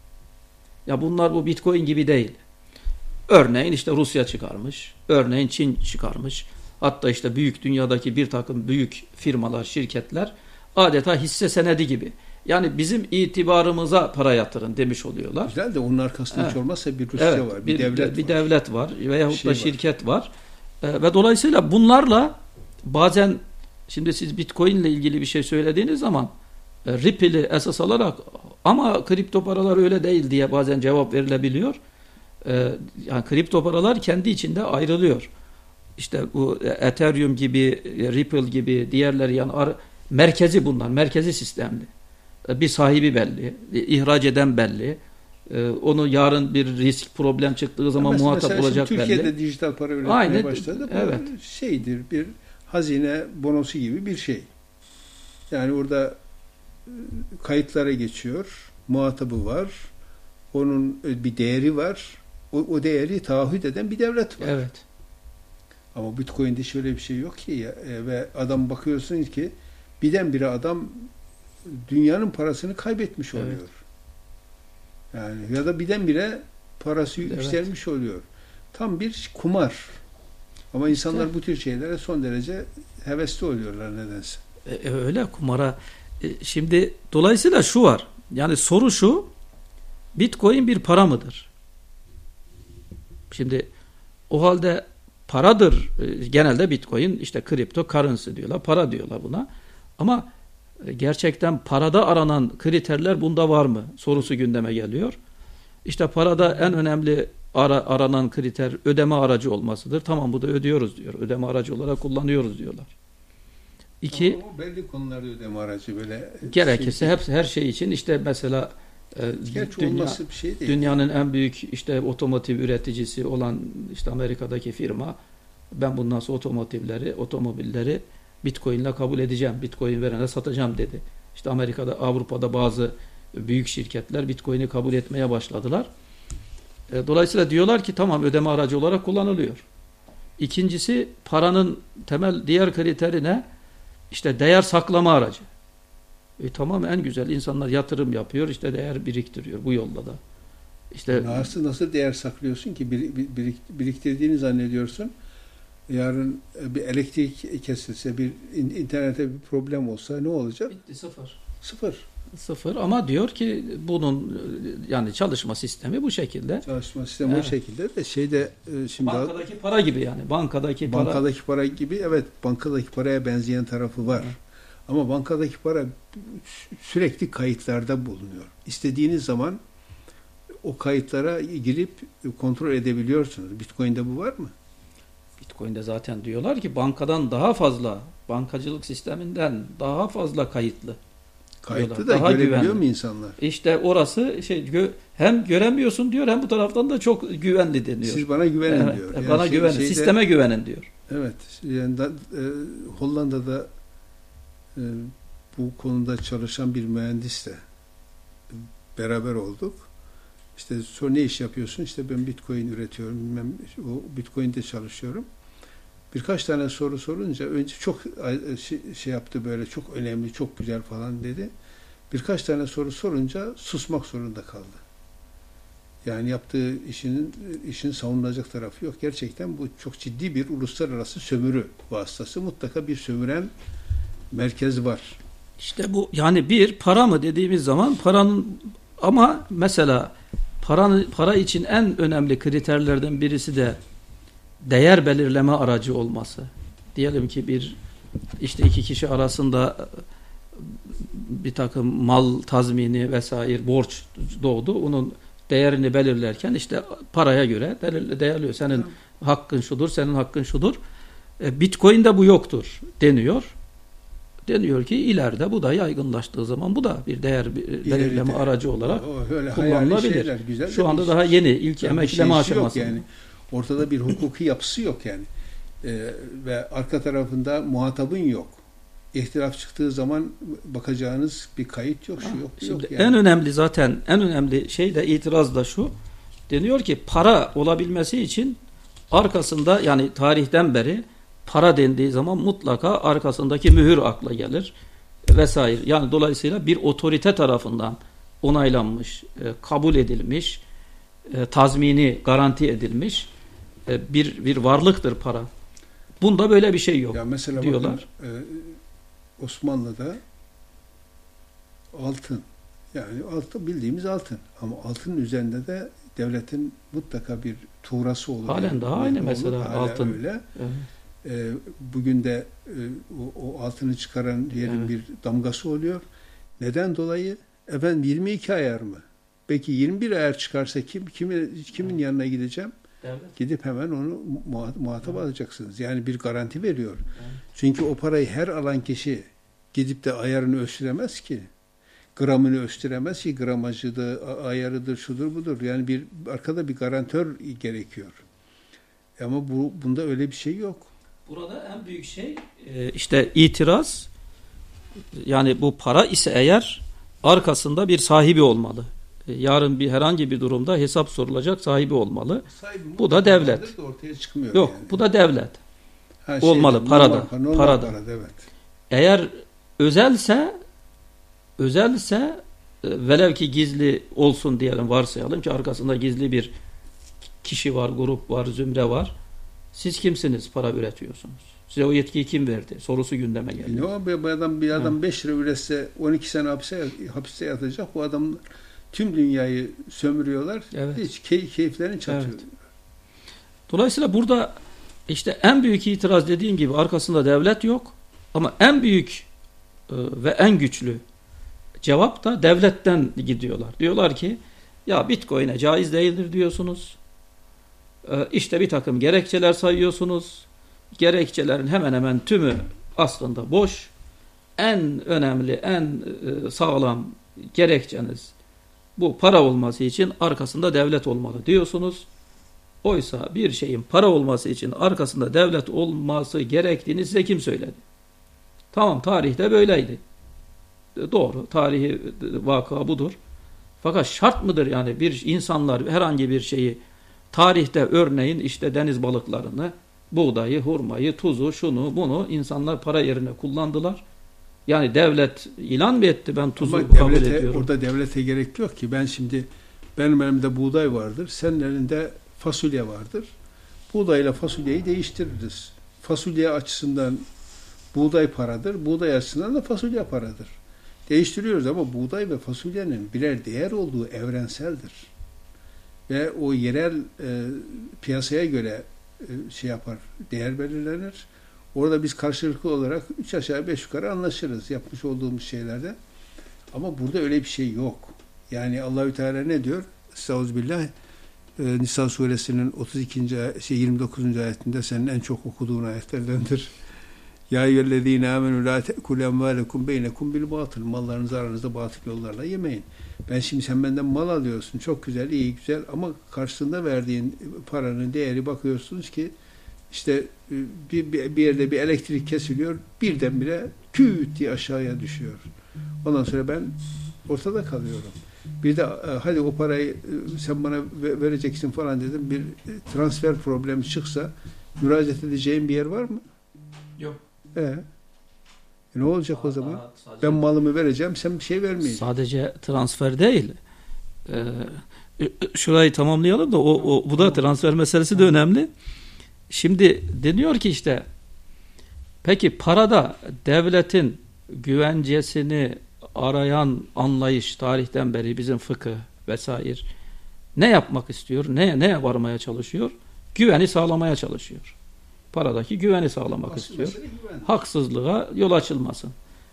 Ya bunlar bu Bitcoin gibi değil. Örneğin işte Rusya çıkarmış, örneğin Çin çıkarmış. Hatta işte büyük dünyadaki bir takım büyük firmalar, şirketler adeta hisse senedi gibi. Yani bizim itibarımıza para yatırın demiş oluyorlar.
Güzel de onun arkasında
evet.
hiç olmazsa bir Rusya
evet,
var, bir, bir devlet
bir
var.
Bir devlet var veyahut
şey
da şirket var. var. Ee, ve dolayısıyla bunlarla bazen şimdi siz Bitcoin ile ilgili bir şey söylediğiniz zaman e, Ripple'i esas alarak ama kripto paralar öyle değil diye bazen cevap verilebiliyor. Ee, yani kripto paralar kendi içinde ayrılıyor. İşte bu Ethereum gibi, Ripple gibi diğerleri yani ar- merkezi bunlar, merkezi sistemli. Bir sahibi belli, ihraç eden belli. Ee, onu yarın bir risk, problem çıktığı zaman mesela, muhatap
mesela
olacak
Türkiye'de
belli.
Türkiye'de dijital para üretmeye
Aynen,
başladı. Bu
evet.
şeydir, bir hazine bonosu gibi bir şey. Yani orada kayıtlara geçiyor, muhatabı var, onun bir değeri var, o, o değeri taahhüt eden bir devlet var.
Evet.
Ama Bitcoin'de şöyle bir şey yok ki ya. E, ve adam bakıyorsun ki birdenbire adam dünyanın parasını kaybetmiş oluyor. Evet. Yani ya da birdenbire parası
evet.
yükselmiş oluyor. Tam bir kumar. Ama insanlar
İşte,
bu tür şeylere son derece hevesli oluyorlar nedense.
e, e, öyle kumara. E, şimdi dolayısıyla şu var. Yani soru şu. Bitcoin bir para mıdır? Şimdi o halde paradır. E, genelde Bitcoin işte kripto currency diyorlar. Para diyorlar buna. Ama e, gerçekten parada aranan kriterler bunda var mı? Sorusu gündeme geliyor. İşte parada en önemli ara, aranan kriter ödeme aracı olmasıdır. Tamam, bu da ödüyoruz diyor. Ödeme aracı olarak kullanıyoruz diyorlar. İki,
Ama belli konularda ödeme aracı böyle
gerekirse
şey,
hep her şey için işte mesela e,
gerçi
dünya,
olması bir şey değil.
dünyanın en büyük işte otomotiv üreticisi olan işte Amerika'daki firma, ben bundan sonra otomotivleri, otomobilleri Bitcoin ile kabul edeceğim. Bitcoin verene satacağım dedi. İşte Amerika'da, Avrupa'da bazı büyük şirketler Bitcoin'i kabul etmeye başladılar. E, dolayısıyla diyorlar ki tamam, ödeme aracı olarak kullanılıyor. İkincisi, paranın temel diğer kriteri ne? İşte değer saklama aracı. E, tamam, en güzel, insanlar yatırım yapıyor, işte değer biriktiriyor bu yolla da. İşte
Nasıl, nasıl değer saklıyorsun ki bir, bir, birik, biriktirdiğini zannediyorsun. Yarın bir elektrik kesilse, bir internete bir problem olsa ne olacak?
bitti, sıfır.
Sıfır.
Sıfır, ama diyor ki bunun yani çalışma sistemi bu şekilde.
Çalışma sistemi
Evet.
o şekilde de şeyde e, şimdi
Bankadaki para gibi yani. Bankadaki para.
bankadaki para gibi, evet, bankadaki paraya benzeyen tarafı var.
Evet.
Ama bankadaki para sürekli kayıtlarda bulunuyor. İstediğiniz zaman o kayıtlara girip kontrol edebiliyorsunuz. Bitcoin'de bu var mı?
Bitcoin'de zaten diyorlar ki bankadan daha fazla, bankacılık sisteminden daha fazla kayıtlı.
Kayıtlı
diyorlar.
da
Daha
görebiliyor
güvenli.
mu insanlar?
İşte orası şey gö- hem göremiyorsun diyor, hem bu taraftan da çok güvenli deniyor.
Siz bana güvenin
Evet,
diyor.
bana
şey-
güvenin,
şeyde-
sisteme güvenin diyor.
Evet. Yani da, e, Hollanda'da e, bu konuda çalışan bir mühendisle beraber olduk. İşte sonra ne iş yapıyorsun? İşte ben Bitcoin üretiyorum. Bilmem, o Bitcoin'de çalışıyorum. Birkaç tane soru sorunca önce çok şey, şey yaptı, böyle çok önemli, çok güzel falan dedi. Birkaç tane soru sorunca susmak zorunda kaldı. Yani yaptığı işinin işin savunulacak tarafı yok. Gerçekten bu çok ciddi bir uluslararası sömürü vasıtası. Mutlaka bir sömüren merkez var.
İşte bu yani bir para mı dediğimiz zaman paranın, ama mesela paranın, para için en önemli kriterlerden birisi de değer belirleme aracı olması. Diyelim ki bir işte iki kişi arasında bir takım mal tazmini vesaire borç doğdu. Onun değerini belirlerken işte paraya göre değerliyor. Senin hakkın şudur, senin hakkın şudur. Bitcoin'de bu yoktur deniyor. Deniyor ki ileride bu da yaygınlaştığı zaman bu da bir değer belirleme
İleride,
aracı olarak
o, öyle
kullanılabilir.
şeyler, güzel
Şu anda
bir,
daha yeni, ilk emekleme
şey
aşaması.
Yani. Ortada bir hukuki yapısı yok yani. Ee, ve arka tarafında muhatabın yok. İhtilaf çıktığı zaman bakacağınız bir kayıt yok, şu yok, bu
Şimdi
yok yani.
en önemli zaten en önemli şey de, itiraz da şu. Deniyor ki para olabilmesi için arkasında, yani tarihten beri para dendiği zaman mutlaka arkasındaki mühür akla gelir vesaire. Yani dolayısıyla bir otorite tarafından onaylanmış, e, kabul edilmiş, e, tazmini garanti edilmiş e, bir bir varlıktır para. Bunda böyle bir şey yok
Ya mesela
diyorlar.
Bakın, e, Osmanlı'da altın, yani altın bildiğimiz altın, ama altının üzerinde de devletin mutlaka bir tuğrası olur.
Halen daha aynı mesela altın.
Öyle.
Evet.
E, bugün de e, o, o altını çıkaran diyelim
Evet.
bir damgası oluyor. Neden dolayı? Efendim yirmi iki ayar mı? Peki yirmi bir ayar çıkarsa kim kimin kimin
Evet.
yanına gideceğim?
Evet.
Gidip hemen onu muhatap
Evet.
alacaksınız. Yani bir garanti veriyor.
Evet.
Çünkü o parayı her alan kişi gidip de ayarını ölçtüremez ki. Gramını ölçtüremez ki. Gramajıdır, ayarıdır, şudur budur. Yani bir arkada bir garantör gerekiyor. Ama bu bunda öyle bir şey yok.
Burada en büyük şey e, işte itiraz, yani bu para ise eğer arkasında bir sahibi olmalı. E, yarın bir herhangi bir durumda hesap sorulacak sahibi olmalı.
Sahibi
bu da devlet.
Da ortaya çıkmıyor
Yok,
yani.
bu da devlet.
Ha,
olmalı,
şeyde,
parada,
normal, normal
parada.
parada, evet.
Eğer özelse özelse e, velev ki gizli olsun diyelim, varsayalım ki arkasında gizli bir kişi var, grup var, zümre var. Siz kimsiniz para üretiyorsunuz? Size o yetkiyi kim verdi? Sorusu gündeme
E
geliyor.
ne o be, bu adam bir adam beş lira üretse on iki sene hapse hapiste yatacak. Bu adam tüm dünyayı sömürüyorlar.
Evet.
Hiç key, keyiflerini çatıyor.
Evet. Dolayısıyla burada işte en büyük itiraz, dediğim gibi, arkasında devlet yok. Ama en büyük e, ve en güçlü cevap da devletten gidiyorlar. Diyorlar ki ya Bitcoin'e caiz değildir diyorsunuz. E, işte bir takım gerekçeler sayıyorsunuz. Gerekçelerin hemen hemen tümü aslında boş. En önemli, en e, sağlam gerekçeniz bu para olması için arkasında devlet olmalı diyorsunuz. Oysa bir şeyin para olması için arkasında devlet olması gerektiğini size kim söyledi? Tamam, tarihte böyleydi. Doğru, tarihi vaka budur. Fakat şart mıdır yani bir insanlar herhangi bir şeyi, tarihte örneğin işte deniz balıklarını, buğdayı, hurmayı, tuzu, şunu, bunu insanlar para yerine kullandılar. Yani devlet ilan mı etti ben tuzu
Ama
kabul
devlete,
ediyorum?
orada devlete gerek yok ki. Ben şimdi benim elimde buğday vardır. Senin elinde fasulye vardır. Buğdayla fasulyeyi değiştiririz. Fasulye açısından buğday paradır. Buğday açısından da fasulye paradır. Değiştiriyoruz ama buğday ve fasulyenin birer değer olduğu evrenseldir. Ve o yerel e, piyasaya göre e, şey yapar, değer belirlenir. Orada biz karşılıklı olarak üç aşağı beş yukarı anlaşırız yapmış olduğumuz şeylerde. Ama burada öyle bir şey yok. Yani Allahü Teala ne diyor? Estağfirullah. E, Nisa suresinin otuz ikinci şey yirmi dokuzuncu ayetinde senin en çok okuduğun ayetlerdendir. Ya eyyühellezîne âmenû lâ te'kulû emvâlekum beynekum bil batıl. Mallarınızı aranızda batıl yollarla yemeyin. Ben şimdi sen benden mal alıyorsun. Çok güzel, iyi, güzel ama karşılığında verdiğin paranın değeri bakıyorsunuz ki işte bir, bir, bir yerde bir elektrik kesiliyor. Birdenbire küt diye aşağıya düşüyor. Ondan sonra ben ortada kalıyorum. Bir de hadi o parayı sen bana vereceksin falan dedim. Bir transfer problemi çıksa müracaat edeceğim bir yer var mı?
Yok.
E, e ne olacak o zaman? Ben malımı vereceğim, sen bir şey vermeyeceksin.
Sadece transfer değil. Ee, şurayı tamamlayalım da o, o bu da transfer meselesi de önemli. Şimdi deniyor ki işte peki parada devletin güvencesini arayan anlayış tarihten beri bizim fıkıh vesaire ne yapmak istiyor? Neye, neye varmaya çalışıyor? Güveni sağlamaya çalışıyor. Paradaki güveni sağlamak
Asıl
istiyor.
güven.
Haksızlığa yol açılmasın.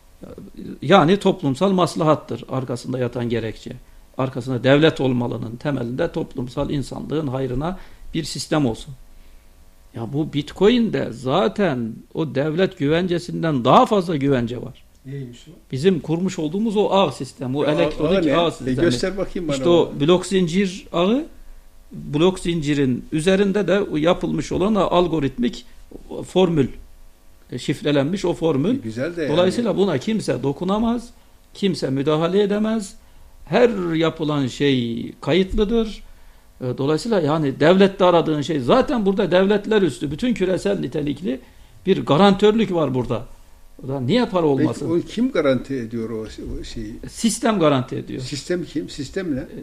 Yani toplumsal maslahattır arkasında yatan gerekçe. Arkasında devlet olmalının temelinde toplumsal insanlığın hayrına bir sistem olsun. Ya bu Bitcoin'de zaten o devlet güvencesinden daha fazla güvence var.
Neymiş o?
Bizim kurmuş olduğumuz o ağ sistemi, o
Ya,
elektronik
ağ
ağ sistemi.
E göster bakayım bana.
İşte o blok zincir ağı, blok zincirin üzerinde de yapılmış olan algoritmik formül, şifrelenmiş o formül.
E güzel de
Dolayısıyla
yani.
buna kimse dokunamaz, kimse müdahale edemez. Her yapılan şey kayıtlıdır. Dolayısıyla yani devlette aradığın şey zaten burada devletler üstü, bütün küresel nitelikli bir garantörlük var burada. Da niye para olmasın?
Peki o kim garanti ediyor o, o şeyi?
Sistem garanti ediyor.
Sistem kim? Sistem ne?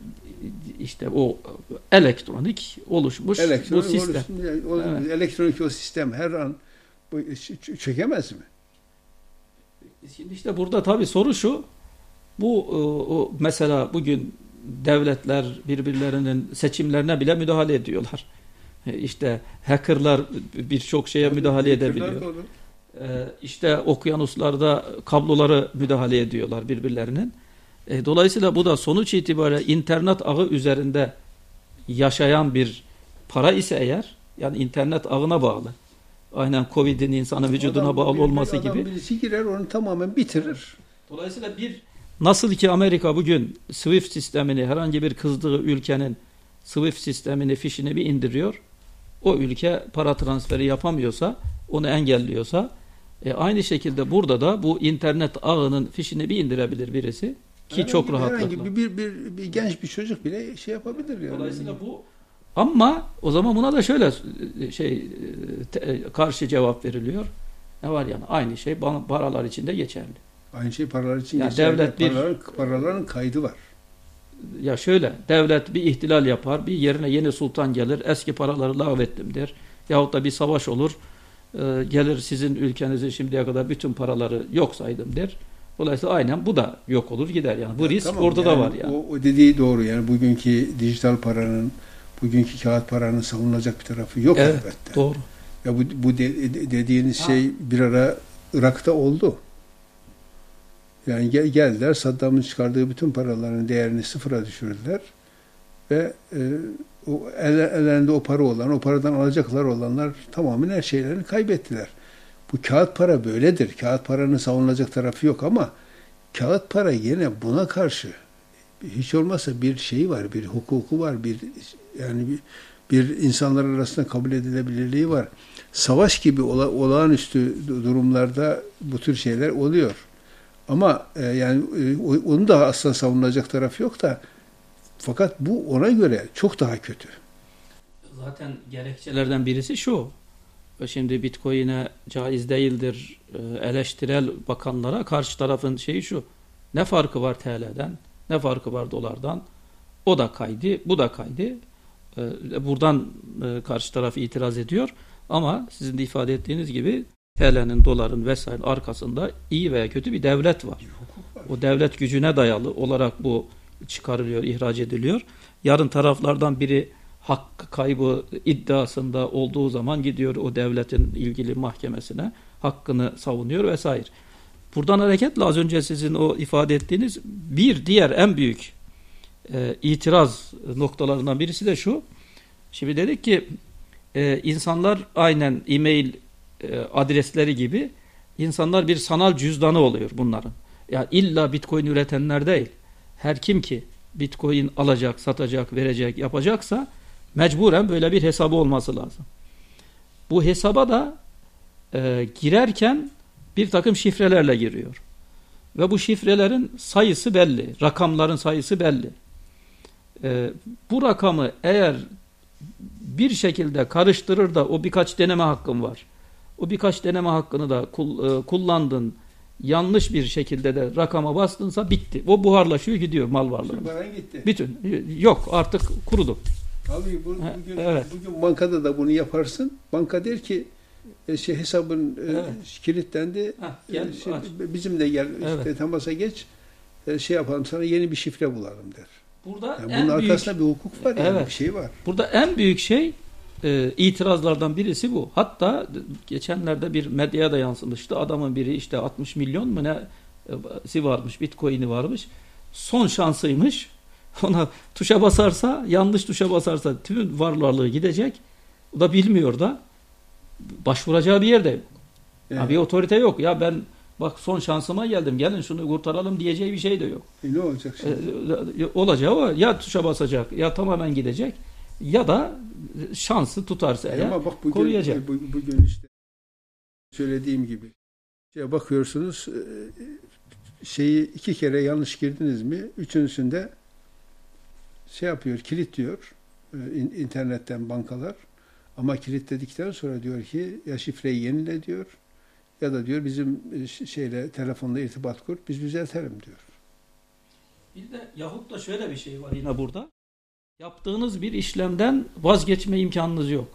İşte o elektronik oluşmuş
Elektronik
bu sistem.
oluşsun, yani o,
Evet.
Elektronik o sistem her an bu, çökemez mi?
Şimdi işte burada tabii soru şu. Bu o, mesela bugün devletler birbirlerinin seçimlerine bile müdahale ediyorlar. İşte hackerlar birçok şeye
Tabii,
müdahale
hackerlar
edebiliyor.
da olur.
Ee, işte okyanuslarda kabloları müdahale ediyorlar birbirlerinin. E, dolayısıyla bu da sonuç itibariyle internet ağı üzerinde yaşayan bir para ise eğer, yani internet ağına bağlı. Aynen Covid'in insanın vücuduna
Adam,
bağlı
bir,
olması
bir adam
gibi.
birisi girer onu tamamen bitirir.
Dolayısıyla bir nasıl ki Amerika bugün SWIFT sistemini, herhangi bir kızdığı ülkenin SWIFT sistemini, fişini bir indiriyor. O ülke para transferi yapamıyorsa, onu engelliyorsa, e, aynı şekilde burada da bu internet ağının fişini bir indirebilir birisi ki
Herhangi
çok
bir-
rahatlıkla.
Herhangi bir, bir, bir, bir genç bir çocuk bile şey yapabilir yani.
Dolayısıyla bu, ama o zaman buna da şöyle şey te- karşı cevap veriliyor. Ne var yani? Aynı şey bana- paralar için de geçerli.
Aynı şey paralar için
Yani
geçerli.
devlet bir-
paraların, paraların kaydı var.
Ya şöyle, devlet bir ihtilal yapar, bir yerine yeni sultan gelir, eski paraları lağvettim der. Yahut da bir savaş olur, e, gelir sizin ülkenizin şimdiye kadar bütün paraları yok saydım der. Dolayısıyla aynen bu da yok olur gider yani. Bu
Ya
risk
tamam,
orada
yani
da var yani.
O, o dediği doğru yani bugünkü dijital paranın, bugünkü kağıt paranın savunulacak bir tarafı yok
Evet,
elbette.
doğru.
Ya bu, bu de, de- dediğiniz
Ha.
şey bir ara Irak'ta oldu. Yani gel, geldiler Saddam'ın çıkardığı bütün paraların değerini sıfıra düşürdüler ve e, o el, ellerinde o para olan, o paradan alacaklar olanlar tamamen her şeylerini kaybettiler. Bu kağıt para böyledir. Kağıt paranın savunulacak tarafı yok ama kağıt para yine buna karşı hiç olmazsa bir şeyi var, bir hukuku var, bir yani bir, bir insanlar arasında kabul edilebilirliği var. Savaş gibi ola, olağanüstü durumlarda bu tür şeyler oluyor. Ama e, yani e, onun da aslında savunulacak tarafı yok da fakat bu ona göre çok daha kötü.
Zaten gerekçelerden birisi şu. Şimdi Bitcoin'e caiz değildir eleştirel bakanlara karşı tarafın şeyi şu. Ne farkı var T L'den? Ne farkı var dolardan? O da kaydı, bu da kaydı. Buradan karşı taraf itiraz ediyor. Ama sizin de ifade ettiğiniz gibi T L'nin, doların vesaire arkasında iyi veya kötü bir devlet var. O devlet gücüne dayalı olarak bu çıkarılıyor, ihraç ediliyor. Yarın taraflardan biri hak kaybı iddiasında olduğu zaman gidiyor o devletin ilgili mahkemesine, hakkını savunuyor vesaire. Buradan hareketle az önce sizin o ifade ettiğiniz bir diğer en büyük e, itiraz noktalarından birisi de şu. Şimdi dedik ki e, insanlar aynen e-mail e, adresleri gibi insanlar bir sanal cüzdanı oluyor bunların. Yani illa Bitcoin üretenler değil. Her kim ki Bitcoin alacak, satacak, verecek, yapacaksa mecburen böyle bir hesabı olması lazım. Bu hesaba da e, girerken bir takım şifrelerle giriyor. Ve bu şifrelerin sayısı belli. Rakamların sayısı belli. E, bu rakamı eğer bir şekilde karıştırır da o birkaç deneme hakkın var. O birkaç deneme hakkını da kul, e, kullandın. Yanlış bir şekilde de rakama bastınsa bitti. O buharlaşıyor gidiyor mal varlığı.
Gitti.
Bütün. Yok artık kurudu.
Abi bu, bugün,
evet.
bugün bankada da bunu yaparsın. Banka der ki e, şey hesabın e, evet. kilitlendi.
Heh, gel,
e, şey, bizim de gel evet. işte temasa geç. E, şey yapalım sana yeni bir şifre bulalım der.
Burada
yani
en
bunun
büyük,
arkasında bir hukuk var yani
evet.
bir şey var.
Burada en büyük şey e, itirazlardan birisi bu. Hatta geçenlerde bir medyaya da yansımıştı. Adamın biri işte altmış milyon mu ne si varmış, Bitcoin'i varmış. Son şansıymış. Ona tuşa basarsa, yanlış tuşa basarsa tüm varlığı gidecek. O da bilmiyor da başvuracağı bir yerde yok. Evet. Ya bir otorite yok. Ya ben bak son şansıma geldim. Gelin şunu kurtaralım diyeceği bir şey de yok.
E ne olacak şimdi?
Ee, olacağı o. Ya tuşa basacak, ya tamamen gidecek ya da şansı tutarsa eğer
ama bak bugün,
koruyacak.
Bugün işte söylediğim gibi şey bakıyorsunuz şeyi iki kere yanlış girdiniz mi? Üçüncüsünde şey yapıyor, kilitliyor internetten bankalar. Ama kilitledikten sonra diyor ki ya şifreyi yenile diyor ya da diyor bizim şeyle telefonla irtibat kur, biz düzeltelim diyor.
Bir de yahut da şöyle bir şey var yine burada. Yaptığınız bir işlemden vazgeçme imkanınız yok.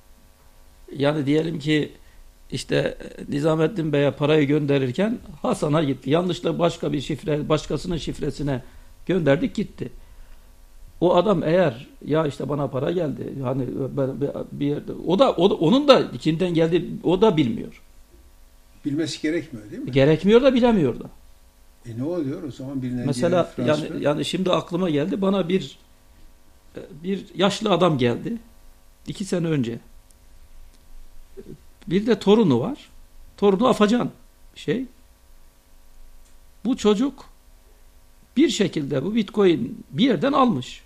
Yani diyelim ki işte Nizamettin Bey'e parayı gönderirken Hasan'a gitti. Yanlışlıkla başka bir şifre, başkasının şifresine gönderdik gitti. O adam eğer ya işte bana para geldi hani bir yerde o da, o da onun da kimden geldi o da bilmiyor.
Bilmesi gerekmiyor değil mi?
Gerekmiyor da bilemiyor da.
E ne oluyor o zaman bilinen
mesela yani yani şimdi aklıma geldi bana bir bir yaşlı adam geldi iki sene önce. Bir de torunu var. Torunu afacan şey. Bu çocuk bir şekilde bu Bitcoin bir yerden almış.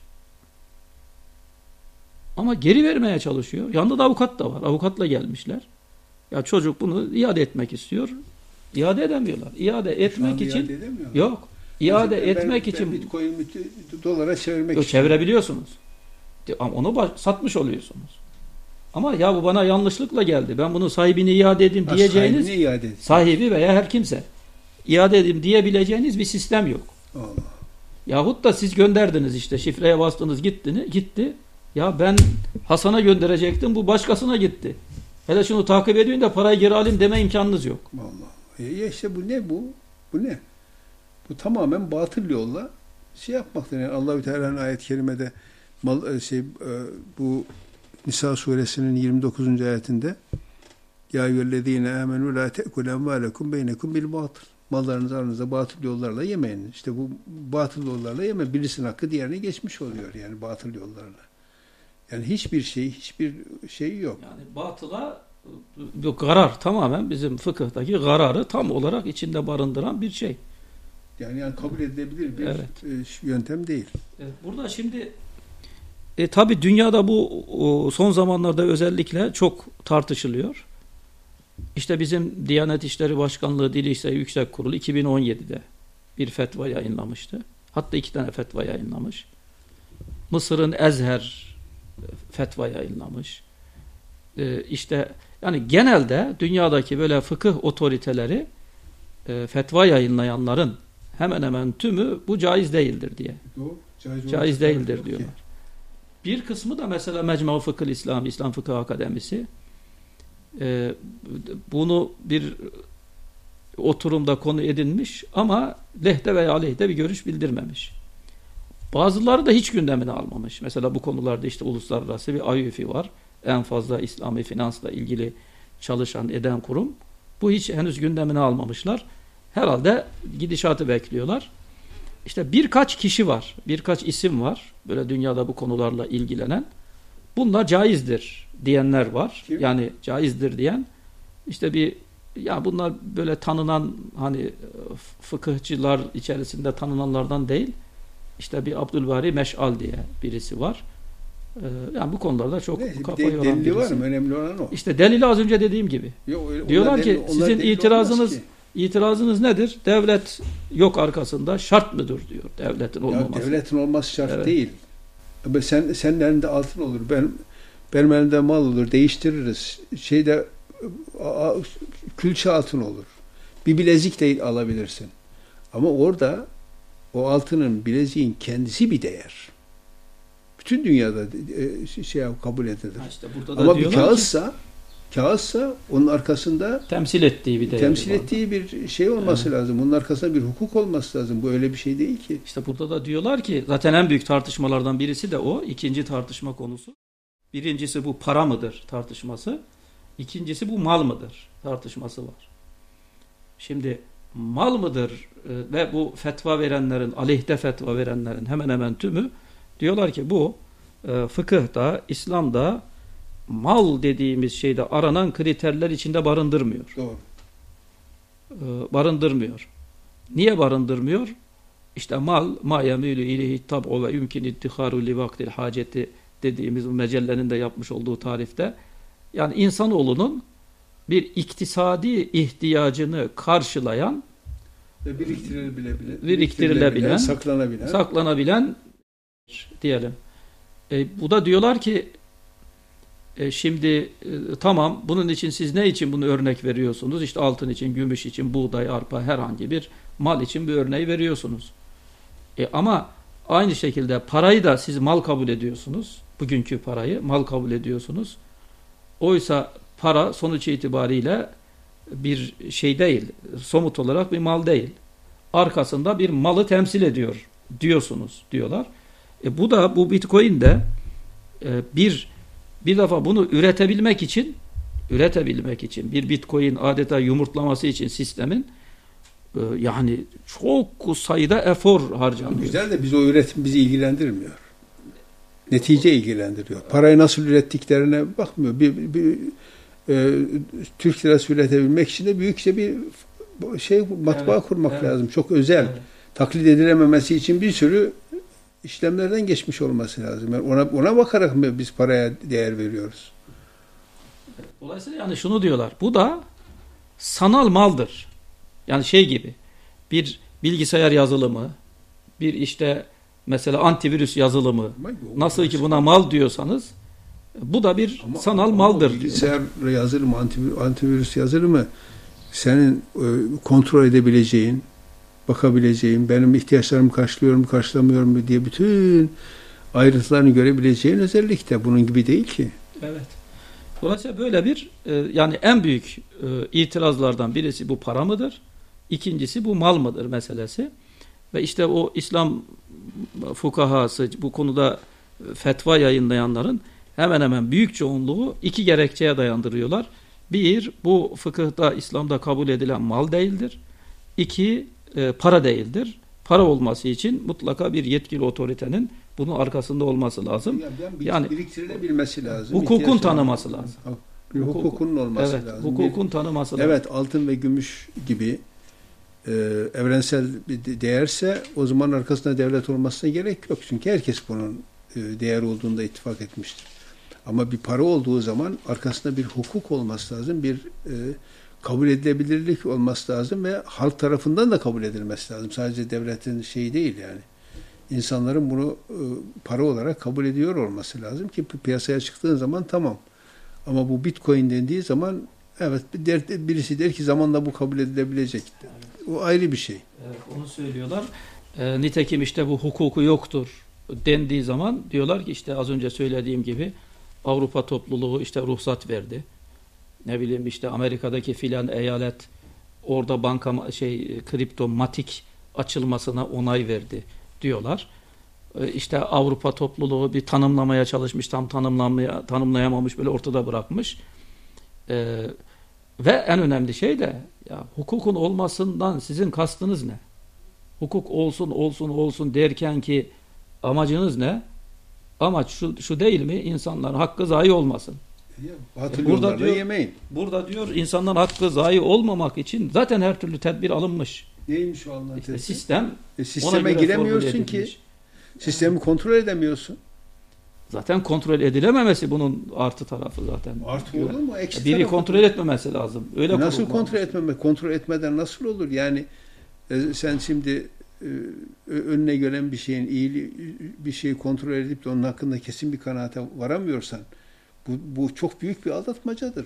Ama geri vermeye çalışıyor. Yanında da avukat da var. Avukatla gelmişler. Ya çocuk bunu iade etmek istiyor. İade edemiyorlar. İade etmek için iade yok. İade ben, etmek ben, için
ben Bitcoin dolara çevirmek
yok, çevirebiliyorsunuz. Ama onu satmış oluyorsunuz. Ama ya bu bana yanlışlıkla geldi. Ben bunu sahibine iade edeyim ha, diyeceğiniz
sahibine iade edin.
Sahibi veya her kimse iade edeyim diyebileceğiniz bir sistem yok.
Allah.
Yahut da siz gönderdiniz işte şifreye bastınız gitti, gitti. Ya ben Hasan'a gönderecektim bu başkasına gitti. Hele şunu takip edin de parayı geri alayım deme imkanınız yok.
Vallahi. Ya işte bu ne bu? Bu ne? Bu tamamen batıl yolla şey yapmaktır. Yani Allah-u Teala'nın ayet-i kerimede mal, şey, bu Nisa suresinin yirmi dokuzuncu ayetinde ya eyyühellezine amenu la te'kulu emvalekum beynekum bil batıl. Mallarınızı aranızda batıl yollarla yemeyin. İşte bu batıl yollarla yeme. Birisinin hakkı diğerine geçmiş oluyor yani batıl yollarla. Yani hiçbir şey, hiçbir şey yok.
Yani batıla bu karar tamamen bizim fıkıhtaki kararı tam olarak içinde barındıran bir şey.
Yani, yani kabul edilebilir bir
evet.
yöntem değil.
Evet, burada şimdi e, tabii dünyada bu o, son zamanlarda özellikle çok tartışılıyor. İşte bizim Diyanet İşleri Başkanlığı Dili İşleri Yüksek Kurulu iki bin on yedide bir fetva yayınlamıştı. Hatta iki tane fetva yayınlamış. Mısır'ın Ezher fetva yayınlamış. Ee, işte yani genelde dünyadaki böyle fıkıh otoriteleri e, fetva yayınlayanların hemen hemen tümü bu caiz değildir diye.
Doğru. Caiz,
caiz değildir diyorlar. Bir kısmı da mesela Mecmu Fıkıh İslam, İslam Fıkıh Akademisi e, bunu bir oturumda konu edinmiş ama lehte veya aleyhte bir görüş bildirmemiş. Bazıları da hiç gündemine almamış. Mesela bu konularda işte uluslararası bir A Y F var. En fazla İslami finansla ilgili çalışan eden kurum. Bu hiç henüz gündemine almamışlar. Herhalde gidişatı bekliyorlar. İşte birkaç kişi var. Birkaç isim var. Böyle dünyada bu konularla ilgilenen. Bunlar caizdir diyenler var.
Kim?
Yani caizdir diyen işte bir ya bunlar böyle tanınan hani fıkıhçılar içerisinde tanınanlardan değil. İşte bir Abdülbari Meş'al diye birisi var. Ee, yani bu konularda çok
Neyse,
kafa
de,
yoran
delili
birisi.
var mı? Önemli olan o.
İşte delili az önce dediğim gibi.
Yok, öyle,
diyorlar ki
delil,
sizin itirazınız
ki.
itirazınız nedir? Devlet yok arkasında şart mıdır diyor. Devletin olmaması.
Ya devletin olması şart
evet.
değil. Sen senin elinde altın olur. Ben benim elimde mal olur. Değiştiririz. Şeyde külçe altın olur. Bir bilezik de alabilirsin. Ama orada o altının, bileziğin kendisi bir değer. Bütün dünyada şey kabul edilir.
İşte burada
ama bir kağıtsa, ki, kağıtsa onun arkasında
temsil ettiği bir değer.
Temsil ettiği bir şey olması evet. lazım. Bunun arkasında bir hukuk olması lazım. Bu öyle bir şey değil ki.
İşte burada da diyorlar ki zaten en büyük tartışmalardan birisi de o. İkinci tartışma konusu. Birincisi bu para mıdır tartışması. İkincisi bu mal mıdır tartışması var. Şimdi mal mıdır ve bu fetva verenlerin, aleyhte fetva verenlerin hemen hemen tümü diyorlar ki bu fıkıhta, İslam'da mal dediğimiz şeyde aranan kriterler içinde barındırmıyor.
Doğru.
Barındırmıyor. Niye barındırmıyor? İşte mal, ma yemülü ileyhi tab'u ve yumkin ittiharu li vaktil haceti dediğimiz bu mecellenin de yapmış olduğu tarifte yani insanoğlunun bir iktisadi ihtiyacını karşılayan
ve biriktirilebilen,
biriktirilebilen,
saklanabilen,
saklanabilen diyelim. E, bu da diyorlar ki e, şimdi e, tamam bunun için siz ne için bunu örnek veriyorsunuz? İşte altın için, gümüş için, buğday, arpa herhangi bir mal için bir örneği veriyorsunuz. E, ama aynı şekilde parayı da siz mal kabul ediyorsunuz. Bugünkü parayı mal kabul ediyorsunuz. Oysa para sonuç itibariyle bir şey değil. Somut olarak bir mal değil. Arkasında bir malı temsil ediyor diyorsunuz diyorlar. E bu da bu Bitcoin de e, bir bir defa bunu üretebilmek için üretebilmek için bir Bitcoin adeta yumurtlaması için sistemin e, yani çok sayıda efor harcanıyor.
Güzel de biz o üretim bizi ilgilendirmiyor. Netice ilgilendiriyor. Parayı nasıl ürettiklerine bakmıyor. Bir, bir, bir e, Türk lirası üretebilmek için de büyükçe bir şey matbaa evet, kurmak evet. lazım. Çok özel. Evet. Taklit edilememesi için bir sürü işlemlerden geçmiş olması lazım. Yani ona ona bakarak mı biz paraya değer veriyoruz?
Dolayısıyla yani şunu diyorlar. Bu da sanal maldır. Yani şey gibi bir bilgisayar yazılımı, bir işte mesela antivirüs yazılımı nasıl ki buna mal diyorsanız bu da bir ama, sanal ama maldır.
Bilgisayar yazılımı, antivirüs yazılımı senin e, kontrol edebileceğin, bakabileceğin, benim ihtiyaçlarımı karşılıyor mu, karşılamıyor mu diye bütün ayrıntılarını görebileceğin özellik de bunun gibi değil ki.
Evet. Dolayısıyla böyle bir e, yani en büyük e, itirazlardan birisi bu para mıdır? İkincisi bu mal mıdır meselesi. Ve işte o İslam fukahası bu konuda fetva yayınlayanların hemen hemen büyük çoğunluğu iki gerekçeye dayandırıyorlar. Bir, bu fıkıhta, İslam'da kabul edilen mal değildir. İki, e, para değildir. Para olması için mutlaka bir yetkili otoritenin bunun arkasında olması lazım.
Yani,
yani
biriktirilebilmesi lazım.
Hukukun tanıması lazım.
Bir hukukunun olması
evet,
lazım.
Hukukun
bir,
tanıması lazım.
Evet, altın ve gümüş gibi e, evrensel bir değerse o zaman arkasında devlet olmasına gerek yok. Çünkü herkes bunun e, değer olduğunda ittifak etmiştir. Ama bir para olduğu zaman arkasında bir hukuk olması lazım, bir e, kabul edilebilirlik olması lazım ve halk tarafından da kabul edilmesi lazım. Sadece devletin şeyi değil yani. İnsanların bunu e, para olarak kabul ediyor olması lazım ki piyasaya çıktığın zaman tamam. Ama bu Bitcoin dendiği zaman evet der, birisi der ki zamanla bu kabul edilebilecek. O ayrı bir şey.
Evet, onu söylüyorlar. E, nitekim işte bu hukuku yoktur dendiği zaman diyorlar ki işte az önce söylediğim gibi Avrupa topluluğu işte ruhsat verdi. Ne bileyim işte Amerika'daki filan eyalet orada banka şey kriptomatik açılmasına onay verdi diyorlar. İşte Avrupa topluluğu bir tanımlamaya çalışmış, tam tanımlamaya tanımlayamamış, böyle ortada bırakmış. Ee, ve en önemli şey de ya hukukun olmasından sizin kastınız ne? Hukuk olsun olsun olsun derken ki amacınız ne? Amaç şu, şu değil mi? İnsanların hakkı zayi olmasın.
E burada diyor, yemeyin.
Burada diyor insanların hakkı zayi olmamak için zaten her türlü tedbir alınmış.
Neymiş o alınan
işte sistem
e, sisteme giremiyorsun ki. Sistemi kontrol edemiyorsun.
Zaten kontrol edilememesi bunun artı tarafı zaten.
Artı olur mu? Eksi
Biri
tarafı
kontrol etmemesi lazım. Öyle
e nasıl kontrol etmemek? Kontrol etmeden nasıl olur? Yani e, sen şimdi e, önüne gelen bir şeyin iyiliği, bir şeyi kontrol edip de onun hakkında kesin bir kanaate varamıyorsan bu, bu çok büyük bir aldatmacadır.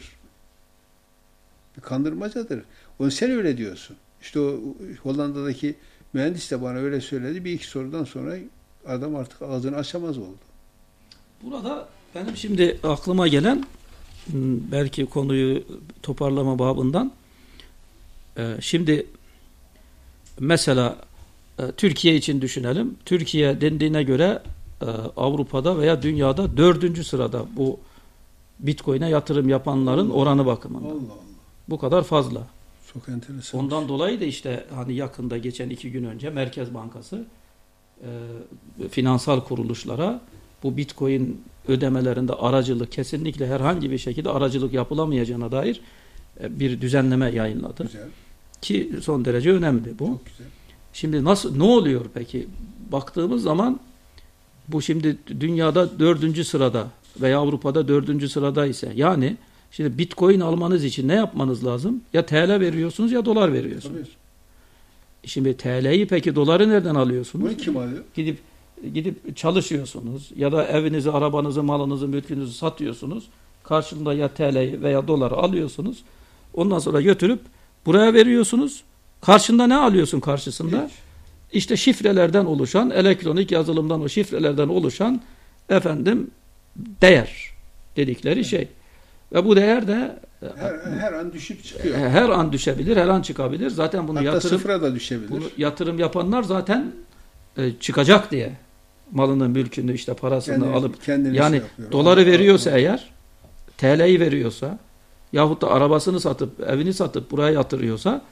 Bir kandırmacadır. Onu sen öyle diyorsun. İşte o Hollanda'daki mühendis de bana öyle söyledi. Bir iki sorudan sonra adam artık ağzını açamaz oldu.
Burada benim şimdi aklıma gelen belki konuyu toparlama babından şimdi mesela Türkiye için düşünelim. Türkiye dendiğine göre Avrupa'da veya dünyada dördüncü sırada bu Bitcoin'e yatırım yapanların Allah, oranı bakımından. Allah Allah. Bu kadar fazla.
Çok enteresan.
Ondan dolayı da işte hani yakında geçen iki gün önce Merkez Bankası e, finansal kuruluşlara bu Bitcoin ödemelerinde aracılık kesinlikle herhangi bir şekilde aracılık yapılamayacağına dair e, bir düzenleme yayınladı.
Güzel.
Ki son derece önemli bu.
Çok güzel.
Şimdi nasıl ne oluyor peki? Baktığımız zaman bu şimdi dünyada dördüncü sırada veya Avrupa'da dördüncü sırada ise yani şimdi Bitcoin almanız için ne yapmanız lazım? Ya T L veriyorsunuz ya dolar veriyorsunuz. Tabii. Şimdi T L'yi peki doları nereden alıyorsunuz?
Bunu kim alıyor?
Gidip gidip çalışıyorsunuz ya da evinizi, arabanızı, malınızı, mülkünüzü satıyorsunuz. Karşılığında ya T L'yi veya doları alıyorsunuz. Ondan sonra götürüp buraya veriyorsunuz. Karşında ne alıyorsun karşısında? Hiç. İşte şifrelerden oluşan, elektronik yazılımdan o şifrelerden oluşan efendim değer dedikleri evet. şey. Ve bu değer de
her, her an düşüp çıkıyor.
Her an düşebilir, her an çıkabilir. Zaten bunu
hatta
yatırım
sıfıra da düşebilir.
Bunu yatırım yapanlar zaten e, çıkacak diye malını, mülkünü, işte parasını kendini, alıp yani şey doları Allah veriyorsa Allah. Eğer T L'yi veriyorsa yahut da arabasını satıp, evini satıp buraya yatırıyorsa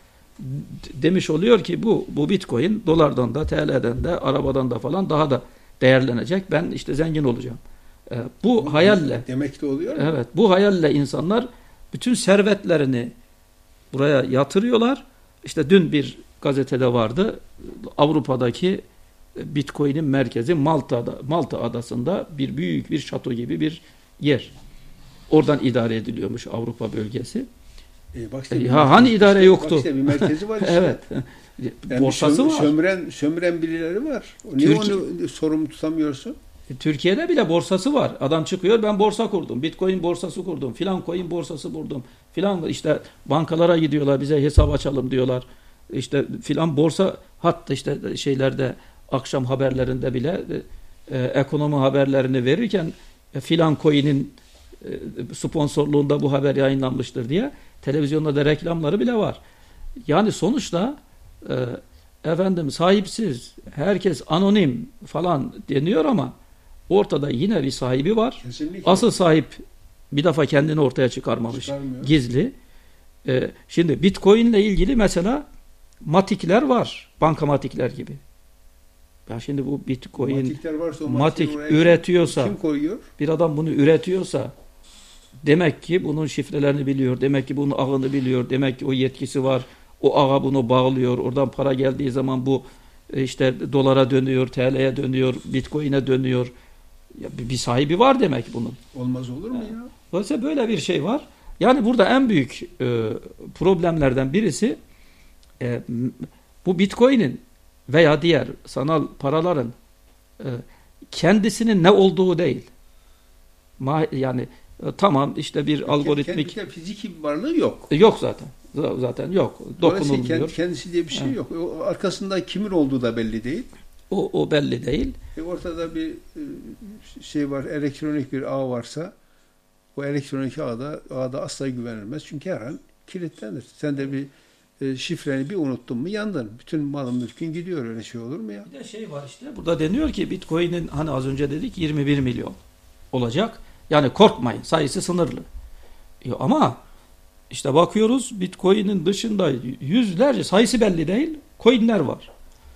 demiş oluyor ki bu bu Bitcoin dolardan da, T L'den de, arabadan da falan daha da değerlenecek. Ben işte zengin olacağım. E, bu, bu hayalle
demek de oluyor mu?
Evet, bu hayalle insanlar bütün servetlerini buraya yatırıyorlar. İşte dün bir gazetede vardı. Avrupa'daki Bitcoin'in merkezi Malta'da, Malta adasında bir büyük bir şato gibi bir yer. Oradan idare ediliyormuş Avrupa bölgesi.
E bak işte
e, ha, hani idare
işte,
yoktu.
Bak işte bir merkezi var işte.
Evet.
Yani
borsası
söm,
var.
Sömüren, sömüren birileri var. Niye Türkiye, onu sorumlu tutamıyorsun?
Türkiye'de bile borsası var. Adam çıkıyor, ben borsa kurdum. Bitcoin borsası kurdum. Filan coin borsası kurdum. Filan işte bankalara gidiyorlar, bize hesap açalım diyorlar. işte filan borsa, hatta işte şeylerde akşam haberlerinde bile e, ekonomi haberlerini verirken e, filan coin'in e, sponsorluğunda bu haber yayınlanmıştır diye televizyonda da reklamları bile var. Yani sonuçta e, efendim sahipsiz, herkes anonim falan deniyor ama ortada yine bir sahibi var.
Kesinlikle.
Asıl sahip bir defa kendini ortaya çıkarmamış.
Çıkarmıyor.
Gizli. Ee, şimdi Bitcoin ile ilgili mesela matikler var. Bankamatikler gibi. Ya şimdi bu Bitcoin
Matikler varsa, o
matik
oraya
üretiyorsa,
kim koyuyor?
bir adam bunu üretiyorsa demek ki bunun şifrelerini biliyor. Demek ki bunun ağını biliyor. Demek ki o yetkisi var. O ağa bunu bağlıyor. Oradan para geldiği zaman bu işte dolara dönüyor, T L'ye dönüyor, Bitcoin'e dönüyor. Ya bir sahibi var demek bunun.
Olmaz olur mu ya?
Dolayısıyla böyle bir şey var. Yani burada en büyük e, problemlerden birisi e, bu Bitcoin'in veya diğer sanal paraların e, kendisinin ne olduğu değil. Ma yani e, tamam işte bir
Kendi,
algoritmik
kendi fiziki bir varlığı yok.
e, yok zaten. Zaten yok. Dokunulmuyor.
Kendi, kendisi diye bir şey
evet.
yok. O, arkasında kimin olduğu da belli değil.
O, o belli değil.
E, ortada bir şey var, elektronik bir ağ varsa o elektronik ağda, ağda asla güvenilmez. Çünkü her an kilitlenir. Sen de bir e, şifreni bir unuttun mu yandın. Bütün malın mülkün gidiyor. Öyle şey olur mu ya?
Bir de şey var işte. Burada deniyor ki Bitcoin'in hani az önce dedik yirmi bir milyon olacak. Yani korkmayın. Sayısı sınırlı. E, ama işte bakıyoruz Bitcoin'in dışında yüzlerce, sayısı belli değil, coin'ler var.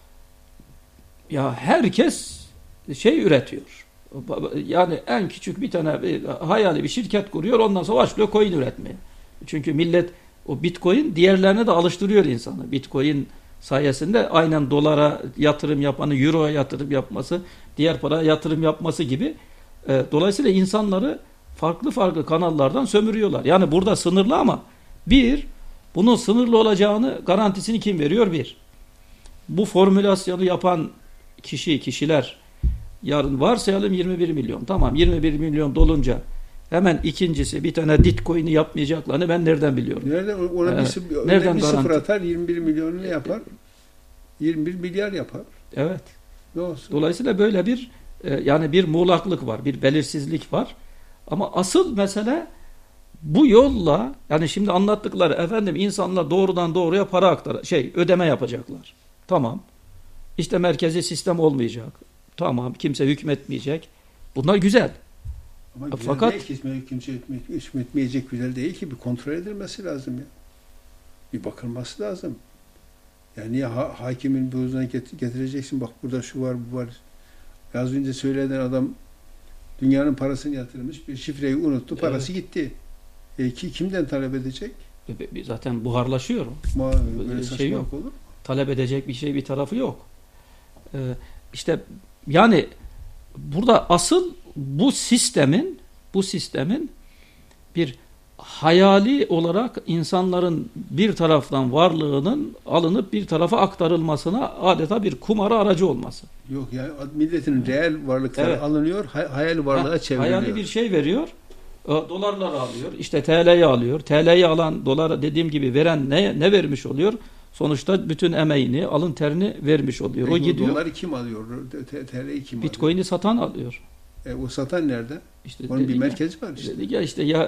Ya herkes şey üretiyor. Yani en küçük bir tane bir, hayali bir şirket kuruyor, ondan sonra başlıyor coin üretmeye. Çünkü millet o Bitcoin diğerlerine de alıştırıyor insanı. Bitcoin sayesinde aynen dolara yatırım yapanı euroya yatırım yapması, diğer paraya yatırım yapması gibi. E, dolayısıyla insanları farklı farklı kanallardan sömürüyorlar. Yani burada sınırlı ama bir, bunun sınırlı olacağını garantisini kim veriyor? Bir. Bu formülasyonu yapan kişi, kişiler yarın varsayalım yirmi bir milyon. Tamam, yirmi bir milyon dolunca hemen ikincisi bir tane Bitcoin'i yapmayacaklarını ben nereden biliyorum?
Nereden? Ona
evet.
bir,
nereden
bir
garanti?
sıfır atar, yirmi bir milyonunu yapar. yirmi bir milyar yapar.
Evet.
Ne olsun?
Dolayısıyla böyle bir yani bir muğlaklık var, bir belirsizlik var. Ama asıl mesele bu yolla, yani şimdi anlattıkları efendim insanlar doğrudan doğruya para aktar, şey ödeme yapacaklar. Tamam. İşte merkezi sistem olmayacak. Tamam. Kimse hükmetmeyecek. Bunlar güzel.
Ama güzel
fakat
değil ki, kimse hükmetmeyecek güzel değil ki, bir kontrol edilmesi lazım ya. Bir bakılması lazım. Yani niye ha, hakimin bir huzuruna getireceksin, bak burada şu var bu var. Az önce söylediğin adam dünyanın parasını yatırmış, bir şifreyi unuttu, parası evet. gitti. E, ki kimden talep edecek?
Zaten buharlaşıyor.
Ma, böyle
şey yok.
olur.
Talep edecek bir şey, bir tarafı yok. Ee, işte yani burada asıl bu sistemin bu sistemin bir hayali olarak insanların bir taraftan varlığının alınıp bir tarafa aktarılmasına adeta bir kumara aracı olması.
Yok yani milletin reel varlıkları evet. alınıyor, hayal varlığa ha, çevriliyor.
Hayali bir şey veriyor. Dolarları alıyor. İşte T L'yi alıyor. T L'yi alan, dolar dediğim gibi veren ne ne vermiş oluyor? Sonuçta bütün emeğini, alın terini vermiş oluyor.
Peki,
o gidiyor.
Doları kim alıyor? T L'yi kim
Bitcoin'i
alıyor?
satan alıyor.
E, o satan nerede?
İşte
onun bir merkezi ya, var işte.
Ya işte ya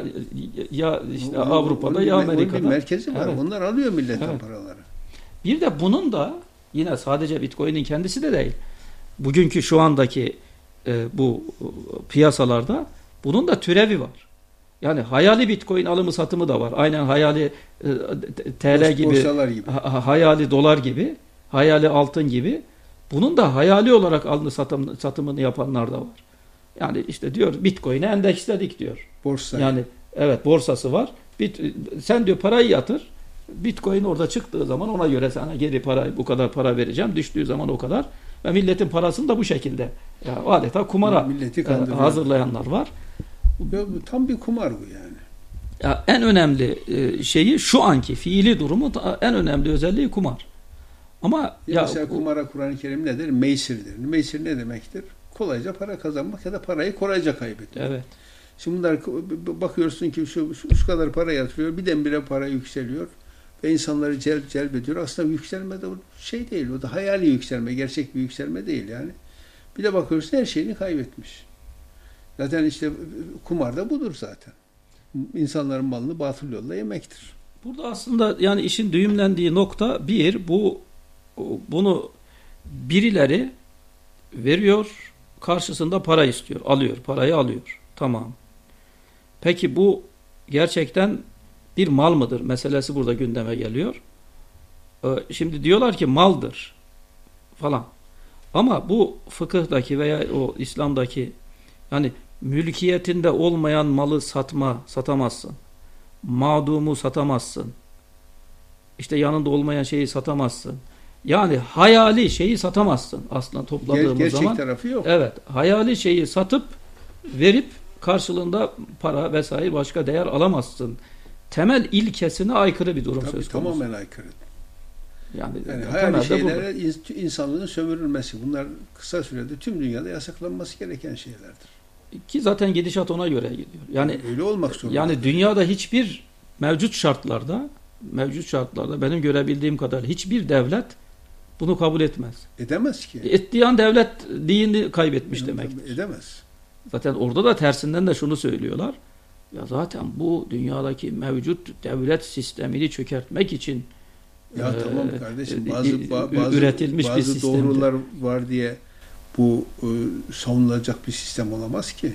ya işte
onun,
Avrupa'da
onun
ya
bir,
Amerika'da.
Onun bir merkezi var.
Evet.
Onlar alıyor milletten
evet.
paraları.
Bir de bunun da yine sadece Bitcoin'in kendisi de değil. Bugünkü şu andaki e, bu e, piyasalarda bunun da türevi var. Yani hayali Bitcoin alımı satımı da var. Aynen hayali e, T L gibi,
gibi.
Ha, hayali dolar gibi, hayali altın gibi. Bunun da hayali olarak alını satım, satımını yapanlar da var. Yani işte diyor Bitcoin'e endeksledik diyor.
Borsa.
Yani evet borsası var. Bit, sen diyor parayı yatır. Bitcoin orada çıktığı zaman ona göre sana geri para, bu kadar para vereceğim. Düştüğü zaman o kadar. Ve milletin parasını da bu şekilde ya adeta kumara e, hazırlayanlar var.
Ya, tam bir kumar bu yani.
Ya, en önemli e, şeyi şu anki fiili durumu en önemli özelliği kumar. Ama
ya,
ya
mesela kumara Kur'an-ı Kerim nedir? Meysirdir. Meysir ne demektir? Kolayca para kazanmak ya da parayı kolayca kaybetmek.
Evet.
Şimdi bunlar bakıyorsun ki şu, şu, şu kadar para yatırıyor, birdenbire para yükseliyor. ve insanları celp, celbediyor. Aslında yükselme de şey değil. O da hayali yükselme. Gerçek bir yükselme değil yani. Bir de bakıyorsun her şeyini kaybetmiş. Zaten işte kumar da budur zaten. İnsanların malını batıl yolla yemektir.
Burada aslında yani işin düğümlendiği nokta bir, bu bunu birileri veriyor, karşısında para istiyor, alıyor, parayı alıyor. Tamam. Peki bu gerçekten bir mal mıdır meselesi burada gündeme geliyor. Şimdi diyorlar ki maldır falan. Ama bu fıkıhtaki veya o İslam'daki yani mülkiyetinde olmayan malı satma, satamazsın. Mağdumu satamazsın. İşte yanında olmayan şeyi satamazsın. Yani hayali şeyi satamazsın aslında topladığımız
Gerçek
zaman.
Gerçek tarafı yok.
Evet. Hayali şeyi satıp verip karşılığında para vesaire başka değer alamazsın. Temel ilkesine aykırı bir durum
Tabii,
söz konusu.
tamamen aykırı.
Yani,
yani
hayali
şeylere insanlığın sömürülmesi, bunlar kısa sürede tüm dünyada yasaklanması gereken şeylerdir.
Ki zaten gidişat ona göre gidiyor. Yani
öyle olmak zorunda.
Yani dünyada hiçbir mevcut şartlarda mevcut şartlarda benim görebildiğim kadar hiçbir devlet bunu kabul etmez.
Edemez ki.
Ettiği an devletliğini kaybetmiş yani, demektir.
Edemez.
Zaten orada da tersinden de şunu söylüyorlar. Ya zaten bu dünyadaki mevcut devlet sistemini çökertmek için
ya
e,
tamam kardeşim bazı
e,
bazı
üretilmiş
bazı
bir sistemdir.
doğrular var diye bu e, savunulacak bir sistem olamaz ki.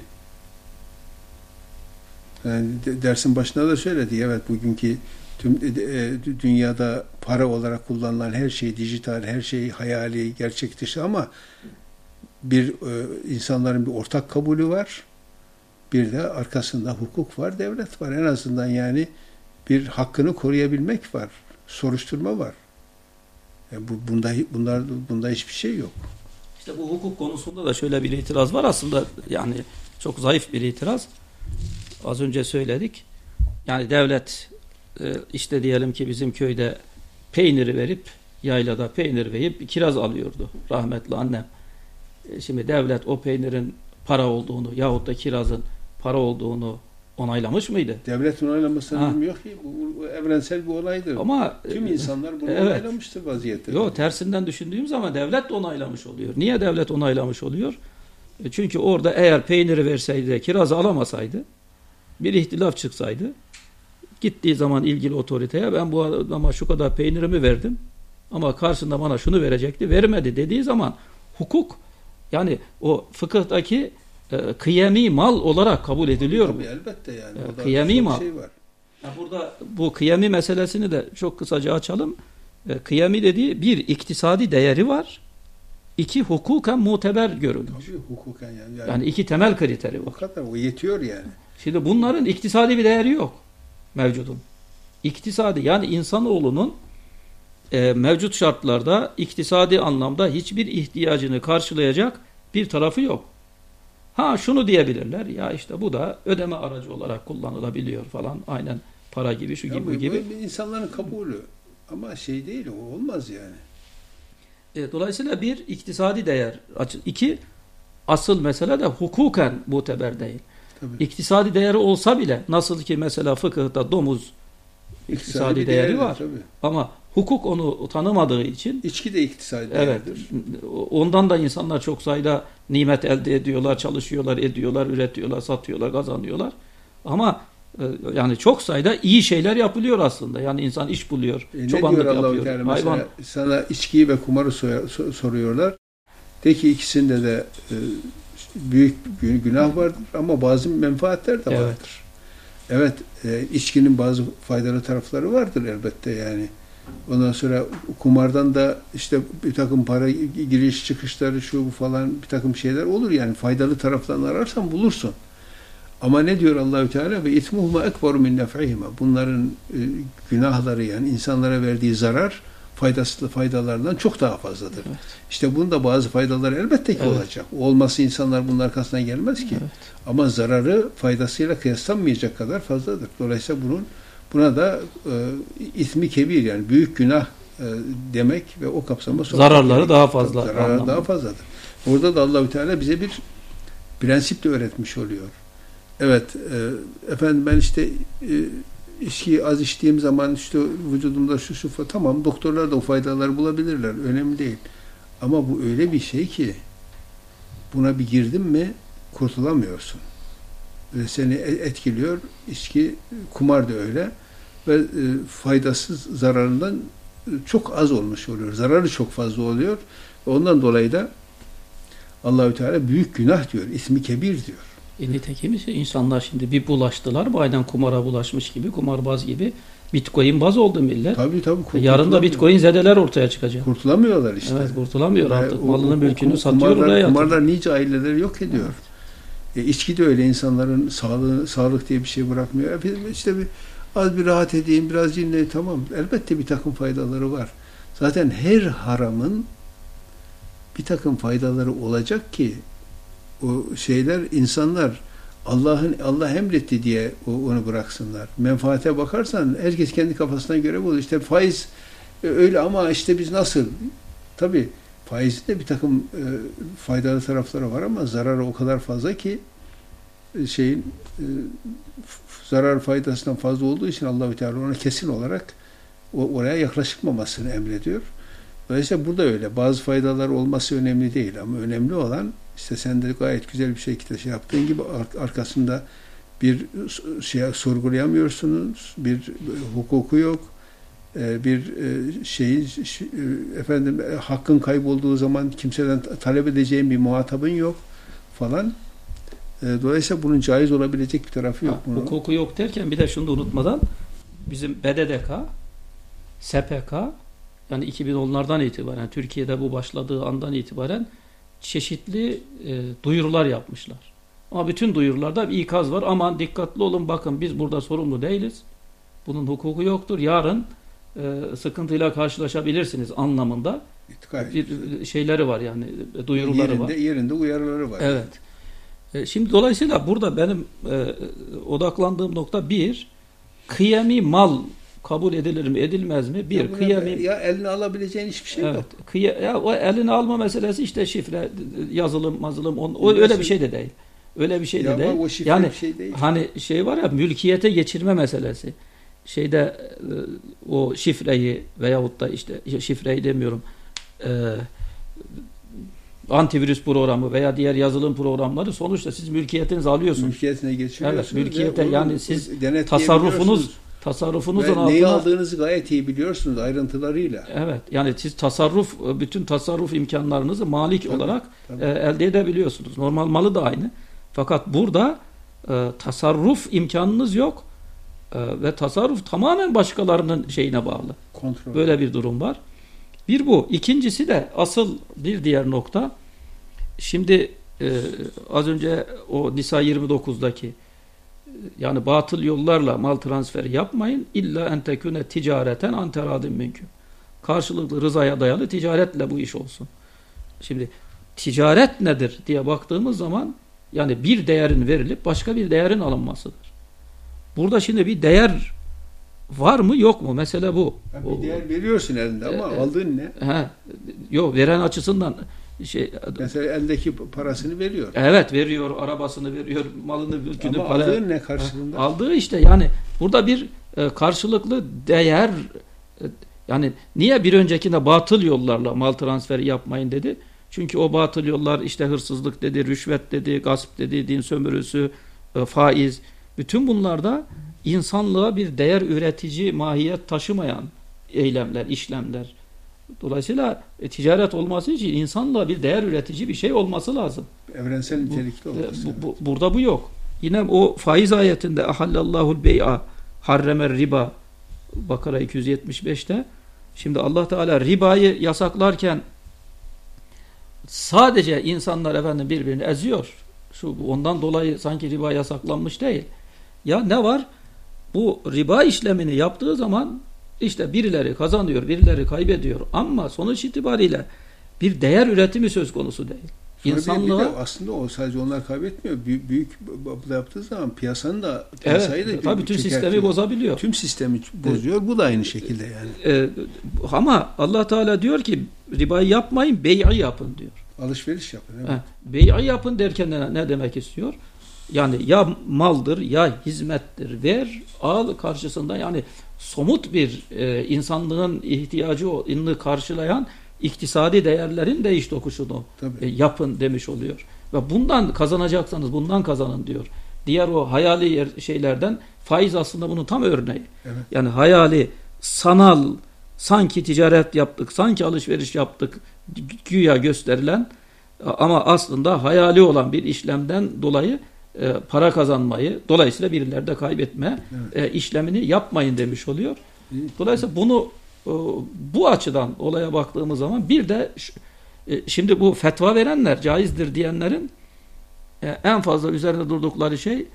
Yani dersin başında da söyledi. Evet, bugünkü tüm e, dünyada para olarak kullanılan her şey dijital, her şey hayali, gerçek dışı, ama bir e, insanların bir ortak kabulü var. Bir de arkasında hukuk var, devlet var. En azından yani bir hakkını koruyabilmek var. Soruşturma var. Yani bu, bunda bunlar bunda hiçbir şey yok.
İşte bu hukuk konusunda da şöyle bir itiraz var aslında, yani çok zayıf bir itiraz. Az önce söyledik. Yani devlet işte diyelim ki bizim köyde peyniri verip, yaylada peynir verip kiraz alıyordu rahmetli annem. Şimdi devlet o peynirin para olduğunu yahut da kirazın para olduğunu onaylamış mıydı?
Devletin onaylamasının durumu yok ki. Bu, bu evrensel bir olaydır. Ama tüm insanlar bunu evet, onaylamıştır vaziyette.
Yok, tersinden düşündüğüm zaman devlet de onaylamış oluyor. Niye devlet onaylamış oluyor? Çünkü orada eğer peyniri verseydi, kirazı alamasaydı, bir ihtilaf çıksaydı, gittiği zaman ilgili otoriteye ben bu adama şu kadar peynirimi verdim ama karşında bana şunu verecekti, vermedi dediği zaman hukuk, yani o fıkıhtaki e, kıyami mal olarak kabul ediliyor.
Tabii, elbette yani.
E, kıyami mal.
Şey var.
Ya burada bu kıyami meselesini de çok kısaca açalım. E, kıyami dediği bir iktisadi değeri var. İki hukuken muteber görülmüş.
Tabii hukuken yani. Yani,
yani iki temel kriteri var.
O kadar, o yetiyor yani.
Şimdi bunların iktisadi bir değeri yok mevcudun. İktisadi, yani insanoğlunun e, mevcut şartlarda iktisadi anlamda hiçbir ihtiyacını karşılayacak bir tarafı yok. Ha şunu diyebilirler, ya işte bu da ödeme aracı olarak kullanılabiliyor falan, aynen para gibi, şu
ya
gibi,
bu,
bu gibi.
Bu insanların kabulü ama şey değil, o olmaz yani.
E, dolayısıyla bir iktisadi değer, iki asıl mesele de hukuken muteber değil. Tabii. İktisadi değeri olsa bile, nasıl ki mesela fıkıhta domuz iktisadi, iktisadi değeri değerdir, var. Tabii. Ama hukuk onu tanımadığı için.
İçki de iktisadi
evet,
değerdir.
Ondan da insanlar çok sayıda nimet elde ediyorlar, çalışıyorlar, ediyorlar, üretiyorlar, satıyorlar, kazanıyorlar. Ama yani çok sayıda iyi şeyler yapılıyor aslında. Yani insan iş buluyor,
e,
çobanlık yapıyor.
Yani hayvan. Sana içkiyi ve kumarı soruyorlar. De ki ikisinde de e, büyük günah vardır ama bazı menfaatler de vardır. Evet, evet e, içkinin bazı faydalı tarafları vardır elbette yani. Ondan sonra kumardan da işte bir takım para giriş çıkışları, şu bu falan bir takım şeyler olur yani, faydalı taraflarını ararsan bulursun. Ama ne diyor Allahü Teala? Ve itmuhuma ekberu min nef'ihima. Bunların e, günahları, yani insanlara verdiği zarar faydası faydalarından çok daha fazladır. Evet. İşte bunda bazı faydaları elbette ki evet, olacak. Olması insanlar bunun arkasından gelmez ki. Evet. Ama zararı faydasıyla kıyaslanmayacak kadar fazladır. Dolayısıyla bunun buna da e, ismi kebir, yani büyük günah e, demek ve o kapsama
zararları demek. Daha fazla.
Zararları anlamda. Daha fazladır. Orada da Allahü Teala bize bir prensip de öğretmiş oluyor. Evet, e, efendim ben işte e, içkiyi az içtiğim zaman işte vücudumda şu şu fa- tamam, doktorlar da o faydaları bulabilirler. Önemli değil. Ama bu öyle bir şey ki buna bir girdin mi kurtulamıyorsun. Ve seni etkiliyor. İçki, kumar da öyle. Ve e, faydasız, zararından çok az olmuş oluyor. Zararı çok fazla oluyor. Ondan dolayı da Allahü Teala büyük günah diyor. İsmi kebir diyor.
E nitekim ise insanlar şimdi bir bulaştılar. Bu aynen kumara bulaşmış gibi, kumarbaz gibi. Bitcoin baz oldu millet.
Tabii tabii.
Yarın da Bitcoin zedeler ortaya çıkacak.
Kurtulamıyorlar işte.
Evet, kurtulamıyor artık.
O,
Malını,
o,
mülkünü
o,
satıyor,
kumarlar,
oraya atıyor.
kumarlar nice aileleri yok ediyor. Evet. E, içki de öyle, insanların sağlığı, sağlık diye bir şey bırakmıyor. İşte bir, az bir rahat edeyim, biraz dinleyeyim, tamam. Elbette bir takım faydaları var. Zaten her haramın bir takım faydaları olacak ki o şeyler, insanlar Allah'ın Allah emretti diye onu bıraksınlar. Menfaate bakarsan herkes kendi kafasına göre buluyor. İşte faiz öyle ama işte biz nasıl? Tabii faizin de bir takım e, faydalı tarafları var ama zararı o kadar fazla ki e, şeyin e, zarar faydasından fazla olduğu için Allahü Teala ona kesin olarak o, oraya yaklaşılmamasını emrediyor. Dolayısıyla burada öyle. Bazı faydalar olması önemli değil ama önemli olan, işte sen de gayet güzel bir şekilde şey yaptığın gibi arkasında bir şey sorgulayamıyorsunuz, bir hukuku yok, bir şeyin efendim hakkın kaybolduğu zaman kimseden talep edeceğin bir muhatabın yok falan. Dolayısıyla bunun caiz olabilecek bir tarafı yok.
Ha, hukuku yok derken bir de şunu da unutmadan bizim B D D K, S P K, yani iki bin onlardan itibaren, Türkiye'de bu başladığı andan itibaren çeşitli e, duyurular yapmışlar. Ama bütün duyurularda bir ikaz var. Aman dikkatli olun, bakın biz burada sorumlu değiliz. Bunun hukuku yoktur. Yarın e, sıkıntıyla karşılaşabilirsiniz anlamında bir şeyleri var, yani duyuruları
yerinde,
var.
Yerinde uyarıları var.
Evet. E, şimdi dolayısıyla burada benim e, odaklandığım nokta bir, kıyami mal kabul edilir mi, edilmez mi? Bir,
ya,
kıyami...
Ya eline alabileceğin hiçbir şey
evet,
yok.
Kıya, ya o eline alma meselesi işte şifre, yazılım, mazılım, on, o öyle bir şey de değil. Öyle bir şey de
ya
değil.
O şifre
yani
bir şey değil.
Hani şey var ya, mülkiyete geçirme meselesi. Şeyde o şifreyi veyahut da işte şifreyi demiyorum, e, antivirüs programı veya diğer yazılım programları sonuçta siz mülkiyetinizi alıyorsunuz.
Mülkiyetine geçiriyorsunuz.
Evet, mülkiyete yani siz tasarrufunuz tasarrufunuz
Ve
altına...
neyi aldığınızı gayet iyi biliyorsunuz ayrıntılarıyla.
Evet. Yani siz tasarruf, bütün tasarruf imkanlarınızı malik tabii, olarak tabii. E, elde edebiliyorsunuz. Normal malı da aynı. Fakat burada e, tasarruf imkanınız yok. E, ve tasarruf tamamen başkalarının şeyine bağlı.
Kontrol.
Böyle bir durum var. Bir bu. İkincisi de asıl bir diğer nokta. Şimdi e, az önce o Nisa yirmi dokuzdaki, yani batıl yollarla mal transferi yapmayın. İlla en tekune ticareten an teradin mümkün. Karşılıklı rızaya dayalı ticaretle bu iş olsun. Şimdi ticaret nedir diye baktığımız zaman, yani bir değerin verilip başka bir değerin alınmasıdır. Burada şimdi bir değer var mı yok mu? Mesele bu.
Yani bir değer veriyorsun elinde ama e, aldığın ne?
He, yok, veren açısından şey,
mesela eldeki parasını veriyor.
Evet, veriyor, arabasını veriyor, malını, mülkünü,
ama
para.
Aldığı ne karşılığında?
Aldığı işte yani burada bir e, karşılıklı değer, e, yani niye bir öncekinde batıl yollarla mal transferi yapmayın dedi? Çünkü o batıl yollar işte hırsızlık dedi, rüşvet dedi, gasp dedi, din sömürüsü, e, faiz, bütün bunlarda insanlığa bir değer üretici mahiyet taşımayan eylemler, işlemler. Dolayısıyla e, ticaret olması için insanlığa bir değer üretici bir şey olması lazım.
Evrensel nitelikli olması.
Bu, bu, burada bu yok. Yine o faiz ayetinde ahallallahul bey'a harremer riba, Bakara iki yüz yetmiş beşte, şimdi Allah Teala ribayı yasaklarken sadece insanlar efendim birbirini eziyor. Şu ondan dolayı sanki riba yasaklanmış değil. Ya ne var? Bu riba işlemini yaptığı zaman işte birileri kazanıyor, birileri kaybediyor. Ama sonuç itibariyle bir değer üretimi söz konusu değil. İnsanlığa...
Bir de aslında o sadece onlar kaybetmiyor. Büyük, büyük yaptığı zaman piyasanın da piyasayı
evet,
da
tabii tüm sistemi bozabiliyor.
Tüm sistemi bozuyor. Evet. Bu da aynı şekilde yani.
Ee, ama Allah Teala diyor ki ribayı yapmayın, bey'i yapın diyor.
Alışveriş yapın. Evet.
Bey'i yapın derken ne, ne demek istiyor? Yani ya maldır ya hizmettir. Ver, al karşısında yani somut bir e, insanlığın ihtiyacını karşılayan iktisadi değerlerin değiş tokuşunu e, yapın demiş oluyor. Ve bundan kazanacaksanız bundan kazanın diyor. Diğer o hayali yer, şeylerden faiz aslında bunun tam örneği.
Evet.
Yani hayali, sanal, sanki ticaret yaptık, sanki alışveriş yaptık güya gösterilen ama aslında hayali olan bir işlemden dolayı e, para kazanmayı, dolayısıyla birileri de kaybetme evet. e, işlemini yapmayın demiş oluyor. Dolayısıyla bunu e, bu açıdan olaya baktığımız zaman bir de e, şimdi bu fetva verenler, caizdir diyenlerin e, en fazla üzerinde durdukları şey e,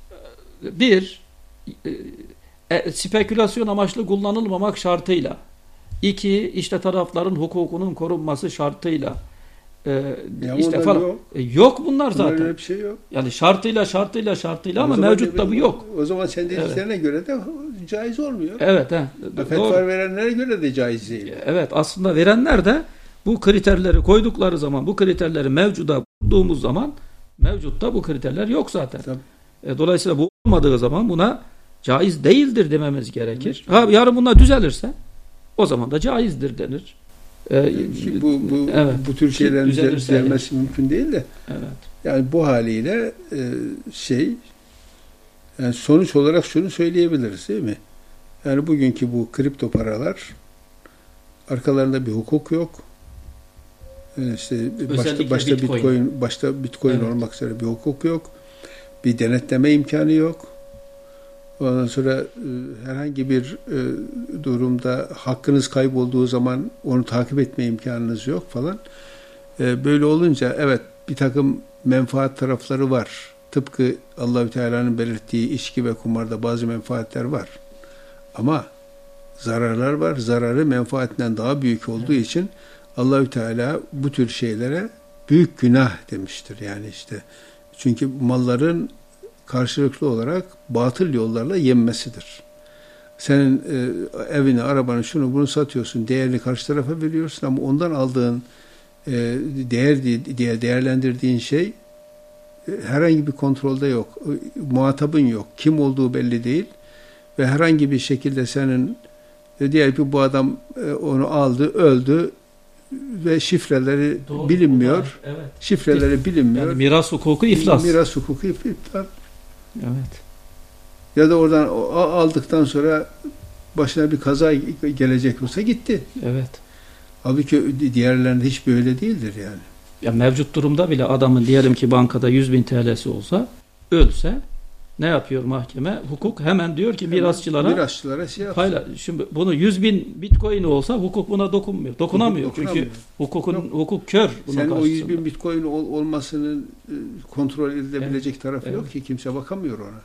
bir e, e, spekülasyon amaçlı kullanılmamak şartıyla, iki işte tarafların hukukunun korunması şartıyla, Ee, işte falan yok. E, yok bunlar zaten.
Bunlar öyle bir şey yok.
Yani şartıyla şartıyla şartıyla ama mevcut da bu yok.
O zaman sen dediklerine evet. göre de caiz olmuyor.
Evet. He,
fetva verenlere göre de caiz değil.
Evet, aslında verenler de bu kriterleri koydukları zaman, bu kriterleri mevcuda bulduğumuz zaman mevcutta bu kriterler yok zaten. E, dolayısıyla bu olmadığı zaman buna caiz değildir dememiz gerekir. Evet. Ha, yarın bunlar düzelirse o zaman da caizdir denir.
Ee, bu bu evet. bu tür şeylerin düzelmesi yani. Mümkün değil de.
Evet.
Yani bu haliyle e, şey yani sonuç olarak şunu söyleyebiliriz değil mi? Yani bugünkü bu kripto paralar arkalarında bir hukuk yok. Yani işte başta başta Bitcoin, Bitcoin başta Bitcoin evet. olmak üzere bir hukuk yok. Bir denetleme imkanı yok. Ondan sonra e, herhangi bir e, durumda hakkınız kaybolduğu zaman onu takip etme imkanınız yok falan. E, böyle olunca evet bir takım menfaat tarafları var. Tıpkı Allahü Teala'nın belirttiği içki ve kumarda bazı menfaatler var. Ama zararlar var. Zararı menfaatinden daha büyük olduğu evet. için Allahü Teala bu tür şeylere büyük günah demiştir. Yani işte çünkü malların karşılıklı olarak batıl yollarla yenmesidir. Senin e, evini, arabanı, şunu bunu satıyorsun, değerini karşı tarafa veriyorsun ama ondan aldığın e, değer diye değerlendirdiğin şey e, herhangi bir kontrolde yok. E, muhatabın yok. Kim olduğu belli değil ve herhangi bir şekilde senin e, diğer bir bu adam e, onu aldı, öldü ve şifreleri Doğru, bilinmiyor. Evet. Şifreleri bilinmiyor. Yani
miras hukuku iflas.
Miras hukuku iflas.
Evet.
Ya da oradan aldıktan sonra başına bir kaza gelecek olsa gitti.
Evet.
Halbuki diğerlerinde hiç böyle değildir yani.
Ya mevcut durumda bile adamın diyelim ki bankada yüz bin T L'si olsa ölse ne yapıyor mahkeme? Hukuk hemen diyor ki mirasçılara
mirasçılara şey
payla. Şimdi bunu yüz bin Bitcoin olsa hukuk buna dokunmuyor. Dokunamıyor. Hukuk, dokunamıyor. Çünkü hukukun Yok. hukuk kör.
Sen o yüz bin Bitcoin ol, olmasının kontrol edilebilecek evet. tarafı evet. yok ki kimse bakamıyor ona.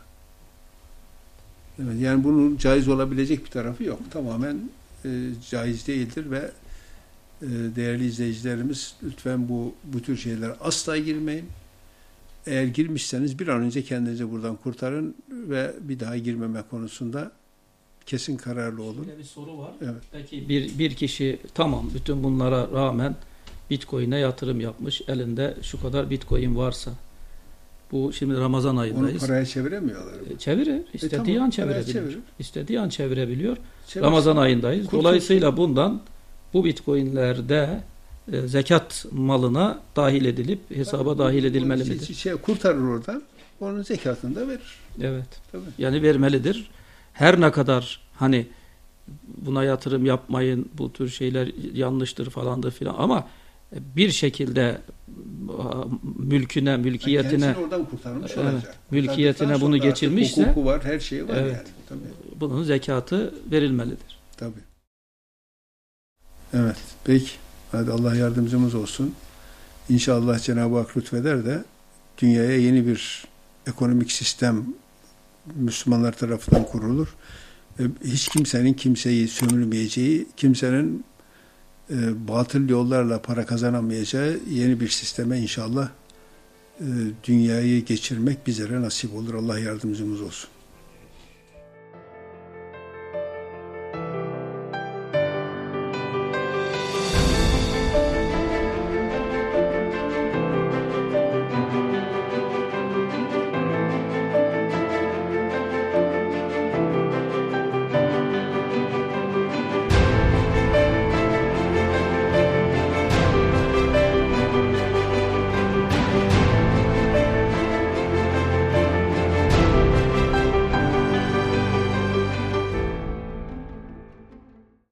Evet, yani bunun caiz olabilecek bir tarafı yok. Tamamen e, caiz değildir ve e, değerli izleyicilerimiz lütfen bu bu tür şeylere asla girmeyin. Eğer girmişseniz bir an önce kendinizi buradan kurtarın ve bir daha girmeme konusunda kesin kararlı olun.
Şöyle bir soru var.
Evet.
Peki bir, bir kişi tamam bütün bunlara rağmen Bitcoin'e yatırım yapmış. Elinde şu kadar Bitcoin varsa bu şimdi Ramazan ayındayız.
Onu paraya çeviremiyorlar.
E, çevirir. İstediği e, tamam, an çevirebilir. Çevirir. İstediği an çevirebiliyor.
Çevirsin.
Ramazan ayındayız.
Kurtulsun.
Dolayısıyla bundan bu Bitcoin'lerde e, zekat malına dahil edilip hesaba Tabii, dahil edilmeli midir?
Şey, şey, kurtarır oradan. Onun zekatını da verir.
Evet.
Tabii.
Yani vermelidir. Her ne kadar hani buna yatırım yapmayın, bu tür şeyler yanlıştır falandır filan ama bir şekilde mülküne, mülkiyetine
yani oradan kurtarmış
evet,
olacak.
mülkiyetine bunu geçirmişse
hukuku var, her şeyi var
evet,
yani. Tabii.
Bunun zekatı verilmelidir.
Tabii. Evet. Peki. Hadi Allah yardımcımız olsun. İnşallah Cenab-ı Hak lütfeder de dünyaya yeni bir ekonomik sistem Müslümanlar tarafından kurulur. Hiç kimsenin kimseyi sömürmeyeceği, kimsenin e, batıl yollarla para kazanamayacağı yeni bir sisteme inşallah e, dünyayı geçirmek bizlere nasip olur. Allah yardımcımız olsun.